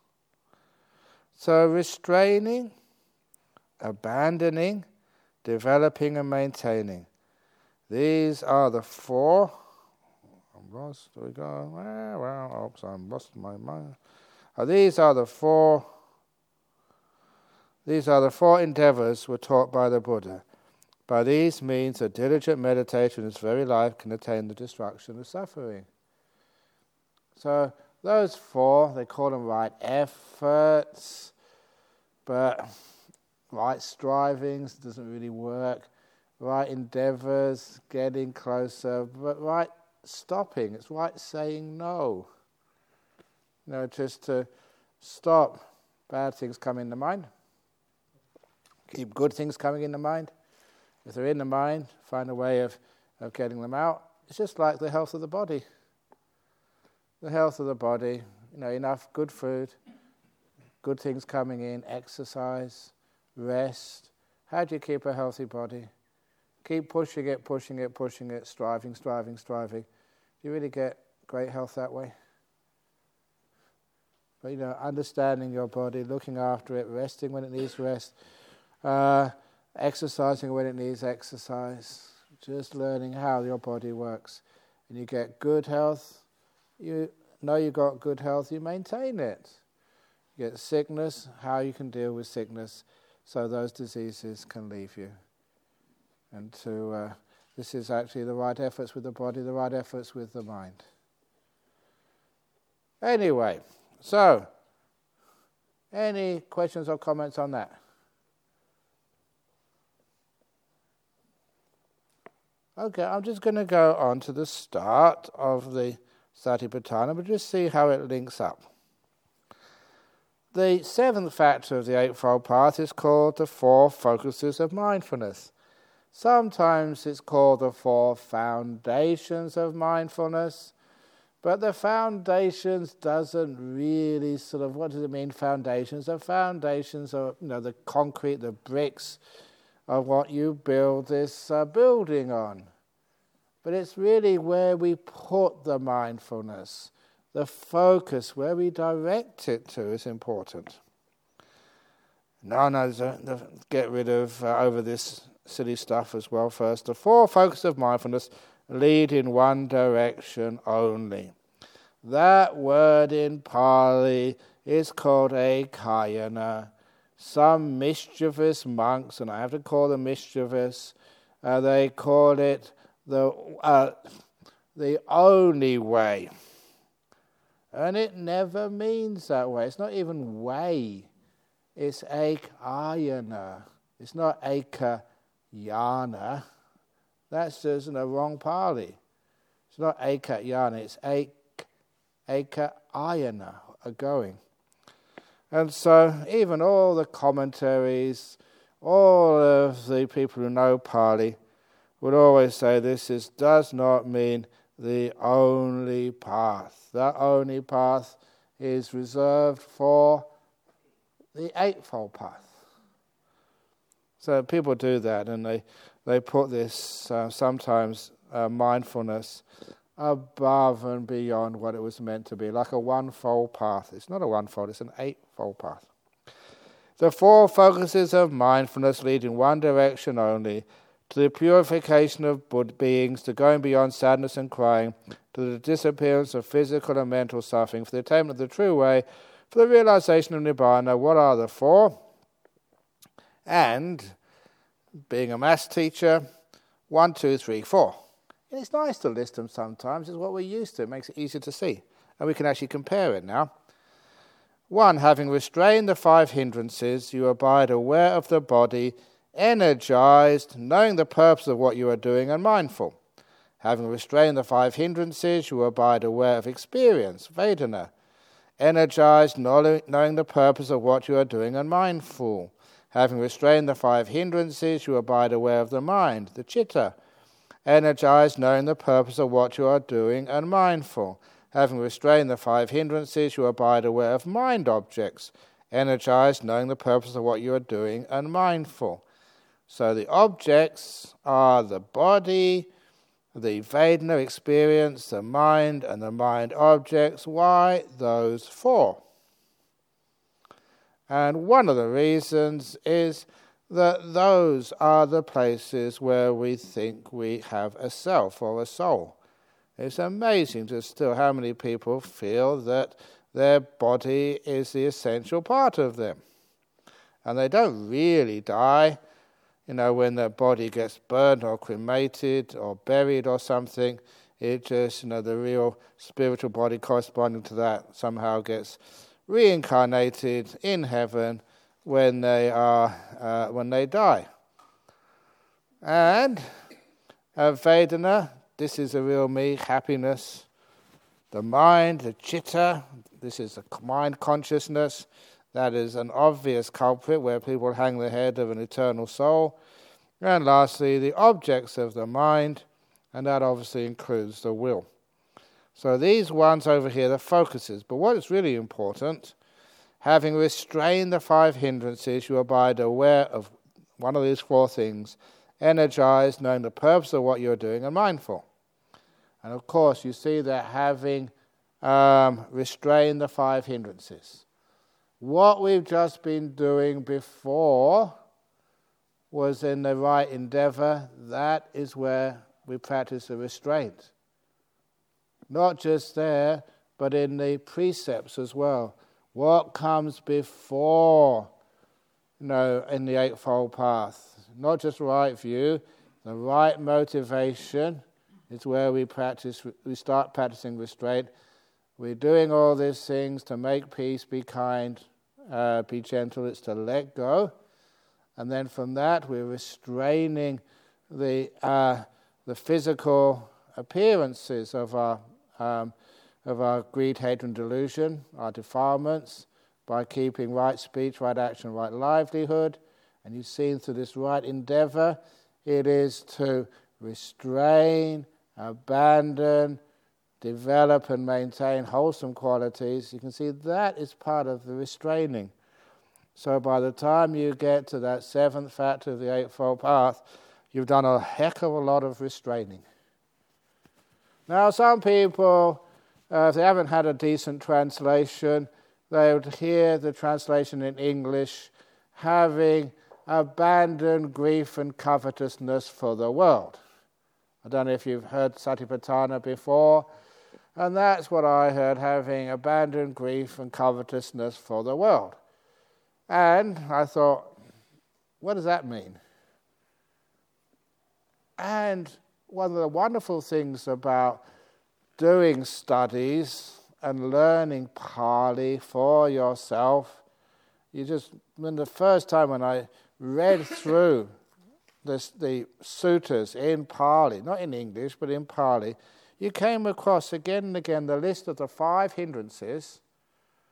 So restraining, abandoning, developing, and maintaining. These are the four. I'm lost. Do we go? Well, well, oops, I'm lost my mind. Uh, these are the four. These are the four endeavors were taught by the Buddha. By these means, a diligent meditation in its very life can attain the destruction of suffering. So those four, they call them right efforts, but right strivings doesn't really work. Right endeavors, getting closer, but right stopping, it's right saying no. You know, just to stop bad things coming in the mind. Keep good things coming in the mind. If they're in the mind, find a way of, of getting them out. It's just like the health of the body. The health of the body, you know, enough good food, good things coming in, exercise, rest. How do you keep a healthy body? Keep pushing it, pushing it, pushing it, striving, striving, striving. Do you really get great health that way? But, you know, understanding your body, looking after it, resting when it needs rest, uh, exercising when it needs exercise, just learning how your body works. And you get good health, you know you got good health, you maintain it. You get sickness, how you can deal with sickness so those diseases can leave you. And to uh, this is actually the right efforts with the body, the right efforts with the mind. Anyway, so any questions or comments on that? Okay, I'm just going to go on to the start of the Satipatthana, but just see how it links up. The seventh factor of the Eightfold Path is called the Four Focuses of Mindfulness. Sometimes it's called the Four Foundations of Mindfulness, but the foundations doesn't really sort of, what does it mean, foundations? The foundations are, you know, the concrete, the bricks of what you build this uh, building on. But it's really where we put the mindfulness, the focus, where we direct it to is important. No, no, get rid of uh, over this silly stuff as well first. The four focuses of mindfulness lead in one direction only. That word in Pali is called a kayana. Some mischievous monks, and I have to call them mischievous, uh, they call it the uh, the only way. And it never means that way. It's not even way. It's ekayana. It's not ekayana. That's just in the wrong Pali. It's not ekayana. It's ek, ekayana, a going. And so even all the commentaries, all of the people who know Pali would always say this is, does not mean the only path. That only path is reserved for the Eightfold Path. So people do that, and they, they put this uh, sometimes uh, mindfulness above and beyond what it was meant to be, like a one-fold path. It's not a one-fold, it's an eightfold path. The four focuses of mindfulness lead in one direction only, to the purification of beings, to going beyond sadness and crying, to the disappearance of physical and mental suffering, for the attainment of the true way, for the realization of Nibbana. What are the four? And, being a maths teacher, one, two, three, four. And it's nice to list them sometimes. It's what we're used to. It makes it easier to see. And we can actually compare it now. One, having restrained the five hindrances, you abide aware of the body, energized, knowing the purpose of what you are doing and mindful. Having restrained the five hindrances, you abide aware of experience, Vedana. Energized, knowing the purpose of what you are doing and mindful. Having restrained the five hindrances, you abide aware of the mind, the Chitta. Energized, knowing the purpose of what you are doing and mindful. Having restrained the five hindrances, you abide aware of mind objects. Energized, knowing the purpose of what you are doing and mindful. So the objects are the body, the Vedana experience, the mind, and the mind objects. Why those four? And one of the reasons is that those are the places where we think we have a self or a soul. It's amazing to still how many people feel that their body is the essential part of them. And they don't really die, you know, when their body gets burned or cremated or buried or something. It just, you know, the real spiritual body corresponding to that somehow gets reincarnated in heaven when they are uh, when they die. And uh, Vedana, this is the real me, happiness. The mind, the Chitta, this is the mind consciousness. That is an obvious culprit where people hang the head of an eternal soul. And lastly, the objects of the mind, and that obviously includes the will. So these ones over here, the focuses. But what is really important, having restrained the five hindrances, you abide aware of one of these four things, energized, knowing the purpose of what you're doing, and mindful. And of course, you see that having um, restrained the five hindrances. What we've just been doing before was in the right endeavor. That is where we practice the restraint. Not just there, but in the precepts as well. What comes before, you know, in the Eightfold Path? Not just right view, the right motivation is where we practice. We start practicing restraint. We're doing all these things to make peace, be kind, uh, be gentle. It's to let go, and then from that we're restraining the uh, the physical appearances of our um, of our greed, hatred, and delusion, our defilements, by keeping right speech, right action, right livelihood. And you've seen through this right endeavor, it is to restrain, abandon, develop and maintain wholesome qualities. You can see that is part of the restraining. So by the time you get to that seventh factor of the Eightfold Path, you've done a heck of a lot of restraining. Now some people, uh, if they haven't had a decent translation, they would hear the translation in English, having abandoned grief and covetousness for the world. I don't know if you've heard Satipatthana before, and that's what I heard, having abandoned grief and covetousness for the world. And I thought, what does that mean? And one of the wonderful things about doing studies and learning Pali for yourself, you just, when the first time when I read through this, the suttas in Pali, not in English, but in Pali, you came across again and again the list of the five hindrances,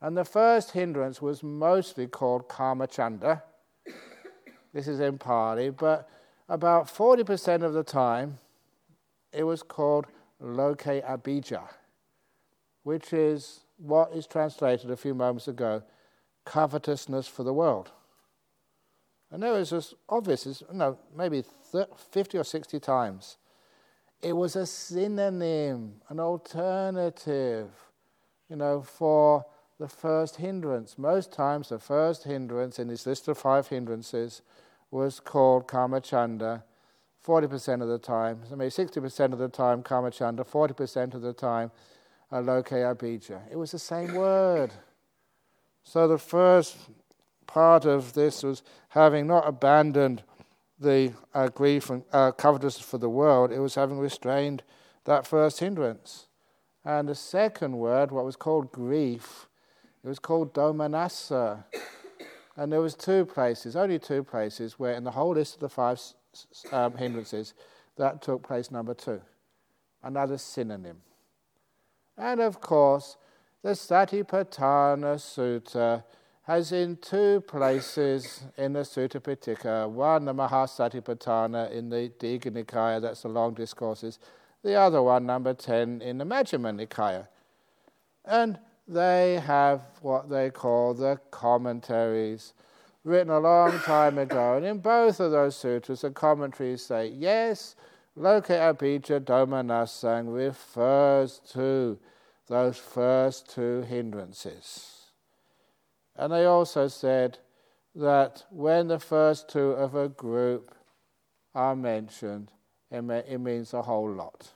And the first hindrance was mostly called Kamachanda. This is in Pali, but about forty percent of the time it was called Loke Abhija, which is what is translated a few moments ago, covetousness for the world. And there was this obvious, you know, maybe fifty or sixty times. It was a synonym, an alternative, you know, for the first hindrance. Most times the first hindrance in this list of five hindrances was called Kamachanda, forty percent of the time, so maybe sixty percent of the time Kamachanda, forty percent of the time uh, Loke Abhija. It was the same word. So the first part of this was having not abandoned the uh, grief and uh, covetousness for the world, it was having restrained that first hindrance. And the second word, what was called grief, it was called domanassa. And there was two places, only two places, where in the whole list of the five um, hindrances, that took place number two. Another synonym. And of course, the Satipatthana Sutta has in two places in the Sutta Pitaka, one the Mahasatipatthana in the Digha Nikaya, that's the long discourses, the other one, number ten, in the Majjhima Nikaya. And they have what they call the commentaries, written a long time ago. And in both of those sutras, the commentaries say, yes, Loke Abhija Domanassa refers to those first two hindrances. And they also said that when the first two of a group are mentioned, it, may, it means a whole lot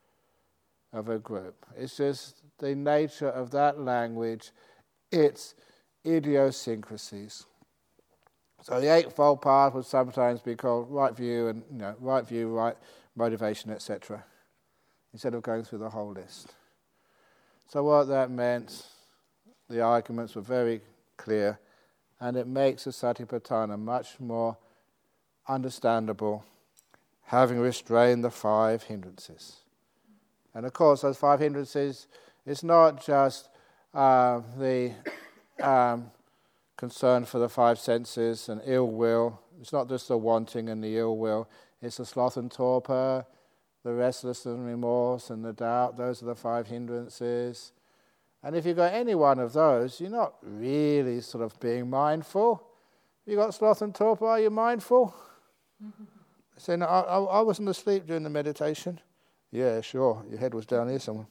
of a group. It's just the nature of that language, its idiosyncrasies. So the Eightfold Path would sometimes be called right view and you know, right view, right motivation, et cetera, instead of going through the whole list. So what that meant, the arguments were very clear, and it makes the Satipatthana much more understandable, having restrained the five hindrances. And of course, those five hindrances, it's not just uh, the um, concern for the five senses and ill will. It's not just the wanting and the ill will. It's the sloth and torpor, the restlessness and remorse and the doubt. Those are the five hindrances. And if you've got any one of those, you're not really sort of being mindful. If you've got sloth and torpor, are you mindful? Mm-hmm. Saying, I, I, I wasn't asleep during the meditation. Yeah, sure. Your head was down here somewhere.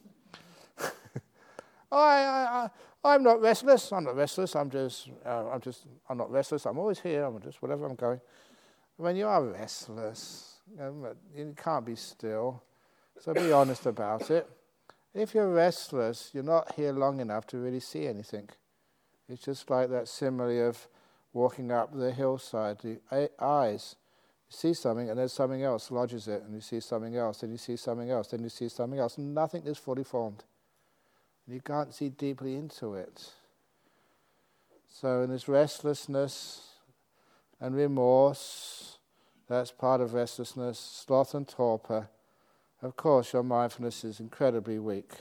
I, I, I, I'm not restless. I'm not restless. I'm just, uh, I'm just, I'm not restless. I'm always here. I'm just whatever I'm going. When you are restless, you know, you can't be still. So be honest about it. If you're restless, you're not here long enough to really see anything. It's just like that simile of walking up the hillside. The eyes, you see something, and then something else lodges it, and you see something else, and you see something else, then you see something else, and nothing is fully formed. You can't see deeply into it. So in this restlessness and remorse, that's part of restlessness, sloth and torpor, of course your mindfulness is incredibly weak.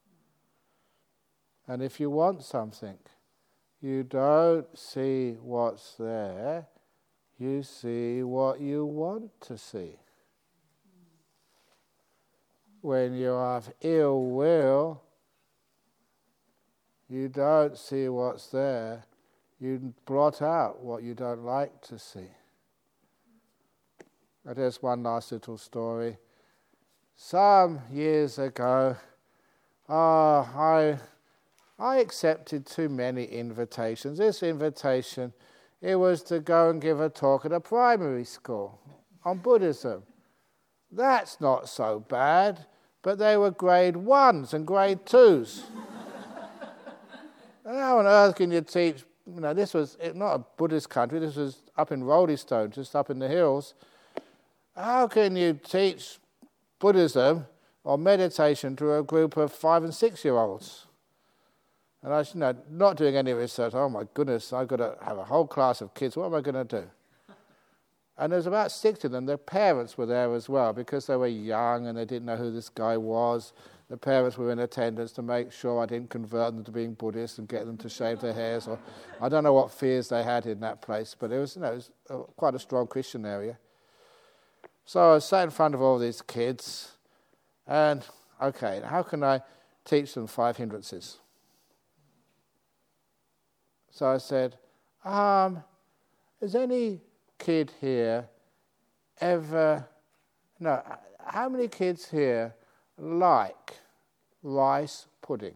And if you want something, you don't see what's there, you see what you want to see. When you have ill will, you don't see what's there, you blot out what you don't like to see. And there's one last little story. Some years ago, uh, I I accepted too many invitations. This invitation, it was to go and give a talk at a primary school on Buddhism. That's not so bad, but they were grade ones and grade twos. How on earth can you teach, you know, this was not a Buddhist country, this was up in Roldystone, just up in the hills. How can you teach Buddhism or meditation to a group of five and six-year-olds? And I was, you know, not doing any research. Oh my goodness, I've got to have a whole class of kids. What am I going to do? And there's about six of them. Their parents were there as well because they were young and they didn't know who this guy was. the parents were in attendance to make sure I didn't convert them to being Buddhists and get them to shave their hairs. Or I don't know what fears they had in that place, but it was, you know, it was a, quite a strong Christian area. So I was sat in front of all these kids, and, okay, how can I teach them five hindrances? So I said, um, has any kid here ever, no, how many kids here like rice pudding?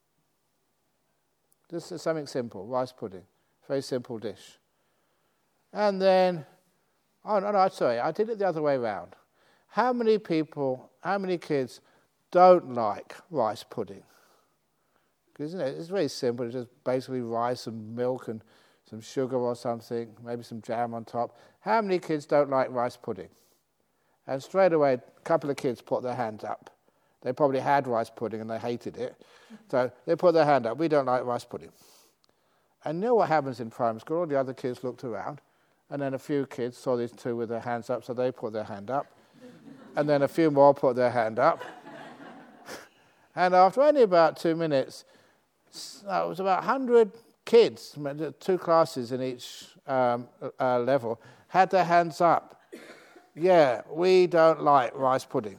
This is something simple, rice pudding, very simple dish. And then, oh no, no, sorry, I did it the other way around. How many people, how many kids don't like rice pudding? Because, you know, it's very simple. It's just basically rice and milk and some sugar or something, maybe some jam on top. How many kids don't like rice pudding? And straight away, a couple of kids put their hands up. They probably had rice pudding and they hated it. So they put their hand up. We don't like rice pudding. And you know what happens in primary school? All the other kids looked around, and then a few kids saw these two with their hands up, so they put their hand up. And then a few more put their hand up. And after only about two minutes, it was about one hundred kids, two classes in each um, uh, level, had their hands up. Yeah, we don't like rice pudding.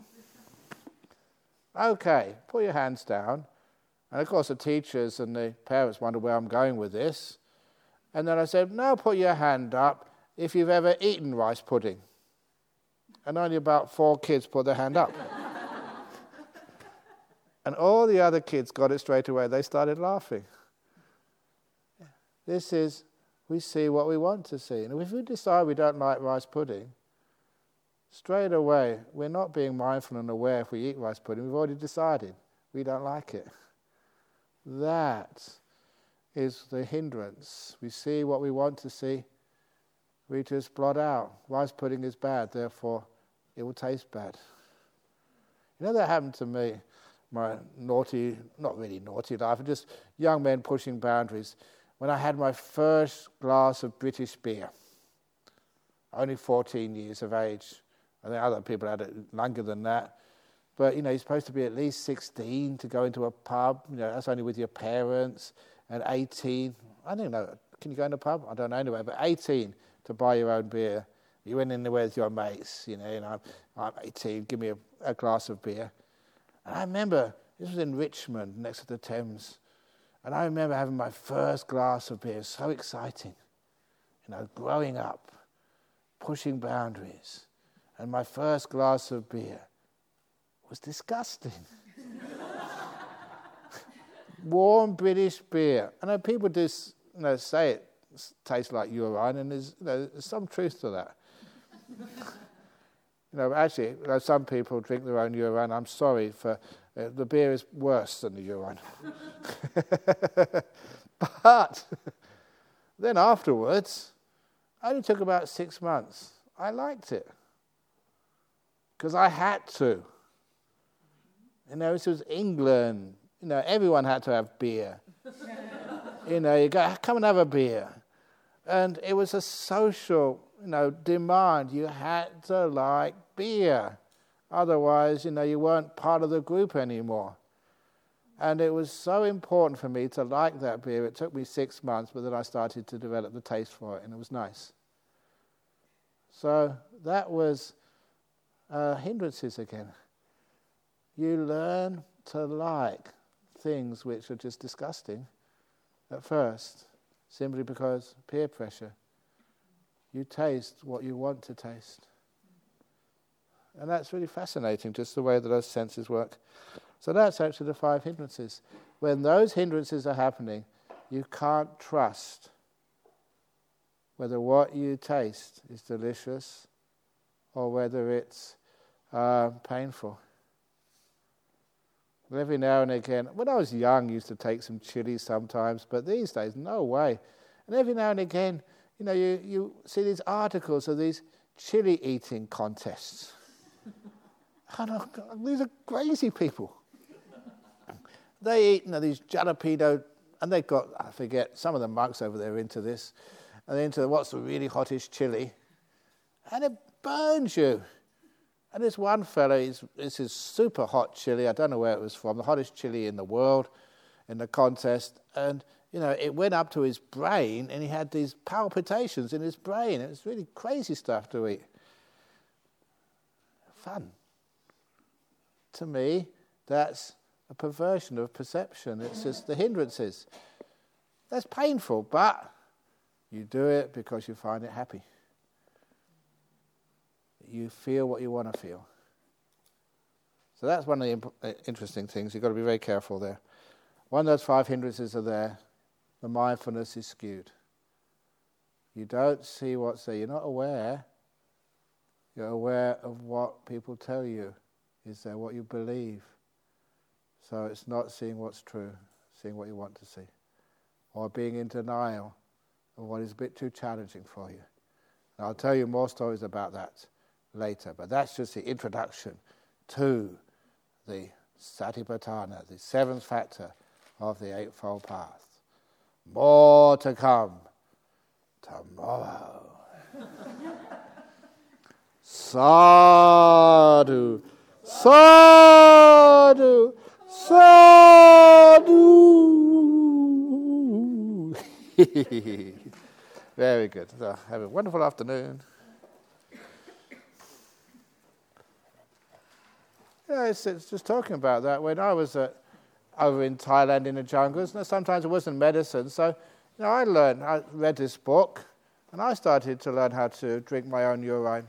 Okay, put your hands down. And of course the teachers and the parents wonder where I'm going with this. And then I said, no, put your hand up if you've ever eaten rice pudding. And only about four kids put their hand up. And all the other kids got it straight away. They started laughing. This is, we see what we want to see. And if we decide we don't like rice pudding, straight away, we're not being mindful and aware if we eat rice pudding. We've already decided we don't like it. That is the hindrance. We see what we want to see. We just blot out. Rice pudding is bad, therefore it will taste bad. You know, that happened to me. My naughty, not really naughty life, just young men pushing boundaries. When I had my first glass of British beer, only fourteen years of age. I think other people had it longer than that. But, you know, you're supposed to be at least sixteen to go into a pub. You know, that's only with your parents. And eighteen, I don't know, can you go in a pub? I don't know anyway, but eighteen to buy your own beer. You went in there with your mates, you know, and I'm, I'm eighteen, give me a, a glass of beer. And I remember, this was in Richmond, next to the Thames, and I remember having my first glass of beer, so exciting. You know, growing up, pushing boundaries, and my first glass of beer was disgusting. Warm British beer. I know people do, you know, say it tastes like urine, and there's, you know, there's some truth to that. You know, actually, you know, some people drink their own urine. I'm sorry for uh, the beer is worse than the urine. But then afterwards, it only took about six months. I liked it because I had to. You know, this was England. You know, everyone had to have beer. You know, you go, come and have a beer. And it was a social, you know, demand. You had to like beer. Otherwise, you know, you weren't part of the group anymore. And it was so important for me to like that beer. It took me six months, but then I started to develop the taste for it, and it was nice. So that was uh, hindrances again. You learn to like things which are just disgusting at first, simply because peer pressure. You taste what you want to taste. And that's really fascinating, just the way that those senses work. So that's actually the five hindrances. When those hindrances are happening, you can't trust whether what you taste is delicious or whether it's uh, painful. But every now and again, when I was young, I used to take some chili sometimes, but these days, no way. And every now and again, you know, you, you see these articles of these chili eating contests. And I, these are crazy people. They eat, you know, these jalapeno, and they've got, I forget, some of the monks over there are into this, and they're into what's the really hottest chili, and it burns you. And this one fellow, he's, this is super hot chili. I don't know where it was from, the hottest chili in the world in the contest. And, you know, it went up to his brain and he had these palpitations in his brain. It was really crazy stuff to eat. Fun. To me, that's a perversion of perception. It's just the hindrances. That's painful, but you do it because you find it happy. You feel what you want to feel. So that's one of the imp- interesting things. You've got to be very careful there. When those five hindrances are there, the mindfulness is skewed. You don't see what's there. You're not aware. You're aware of what people tell you is there, what you believe. So it's not seeing what's true, seeing what you want to see. Or being in denial of what is a bit too challenging for you. And I'll tell you more stories about that later, but that's just the introduction to the Satipatthana, the seventh factor of the Eightfold Path. More to come tomorrow. Sadhu, sadhu, sadhu. Very good. So have a wonderful afternoon. Yeah, it's, it's just talking about that. When I was uh, over in Thailand in the jungles, you know, sometimes it wasn't medicine. So, you know, I learned, I read this book, and I started to learn how to drink my own urine.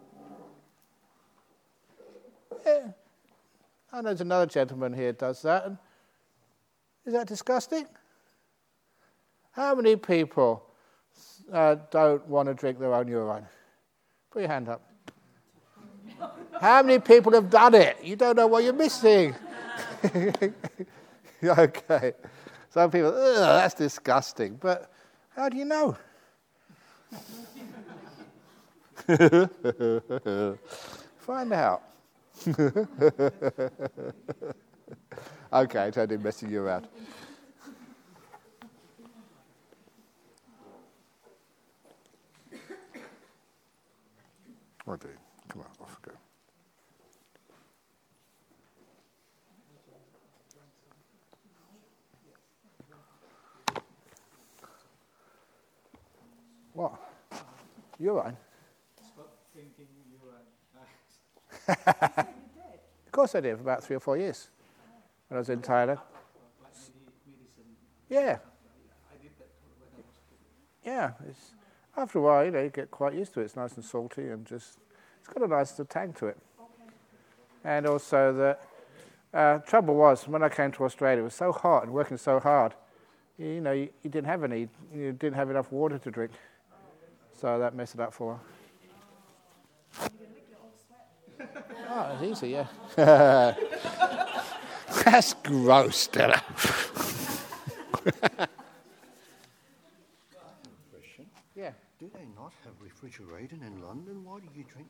Yeah. And there's another gentleman here who does that. And is that disgusting? How many people uh, don't want to drink their own urine? Put your hand up. How many people have done it? You don't know what you're missing. Okay. Some people, ugh, that's disgusting. But how do you know? Find out. Okay, I tried to messing you around. Okay, come on, off we go. What? Urine? Stop drinking urine. Of course I did, for about three or four years when I was in Thailand. Yeah. Yeah. It's, after a while, you know, you get quite used to it. It's nice and salty and just, it's got a nice tang to it. And also the uh, trouble was, when I came to Australia, it was so hot and working so hard, you, you know, you, you didn't have any, you didn't have enough water to drink. So that messed it up for her. Oh, it's easy, yeah. That's gross, Stella. Question. Yeah. Do they not have refrigerator in London? Why do you drink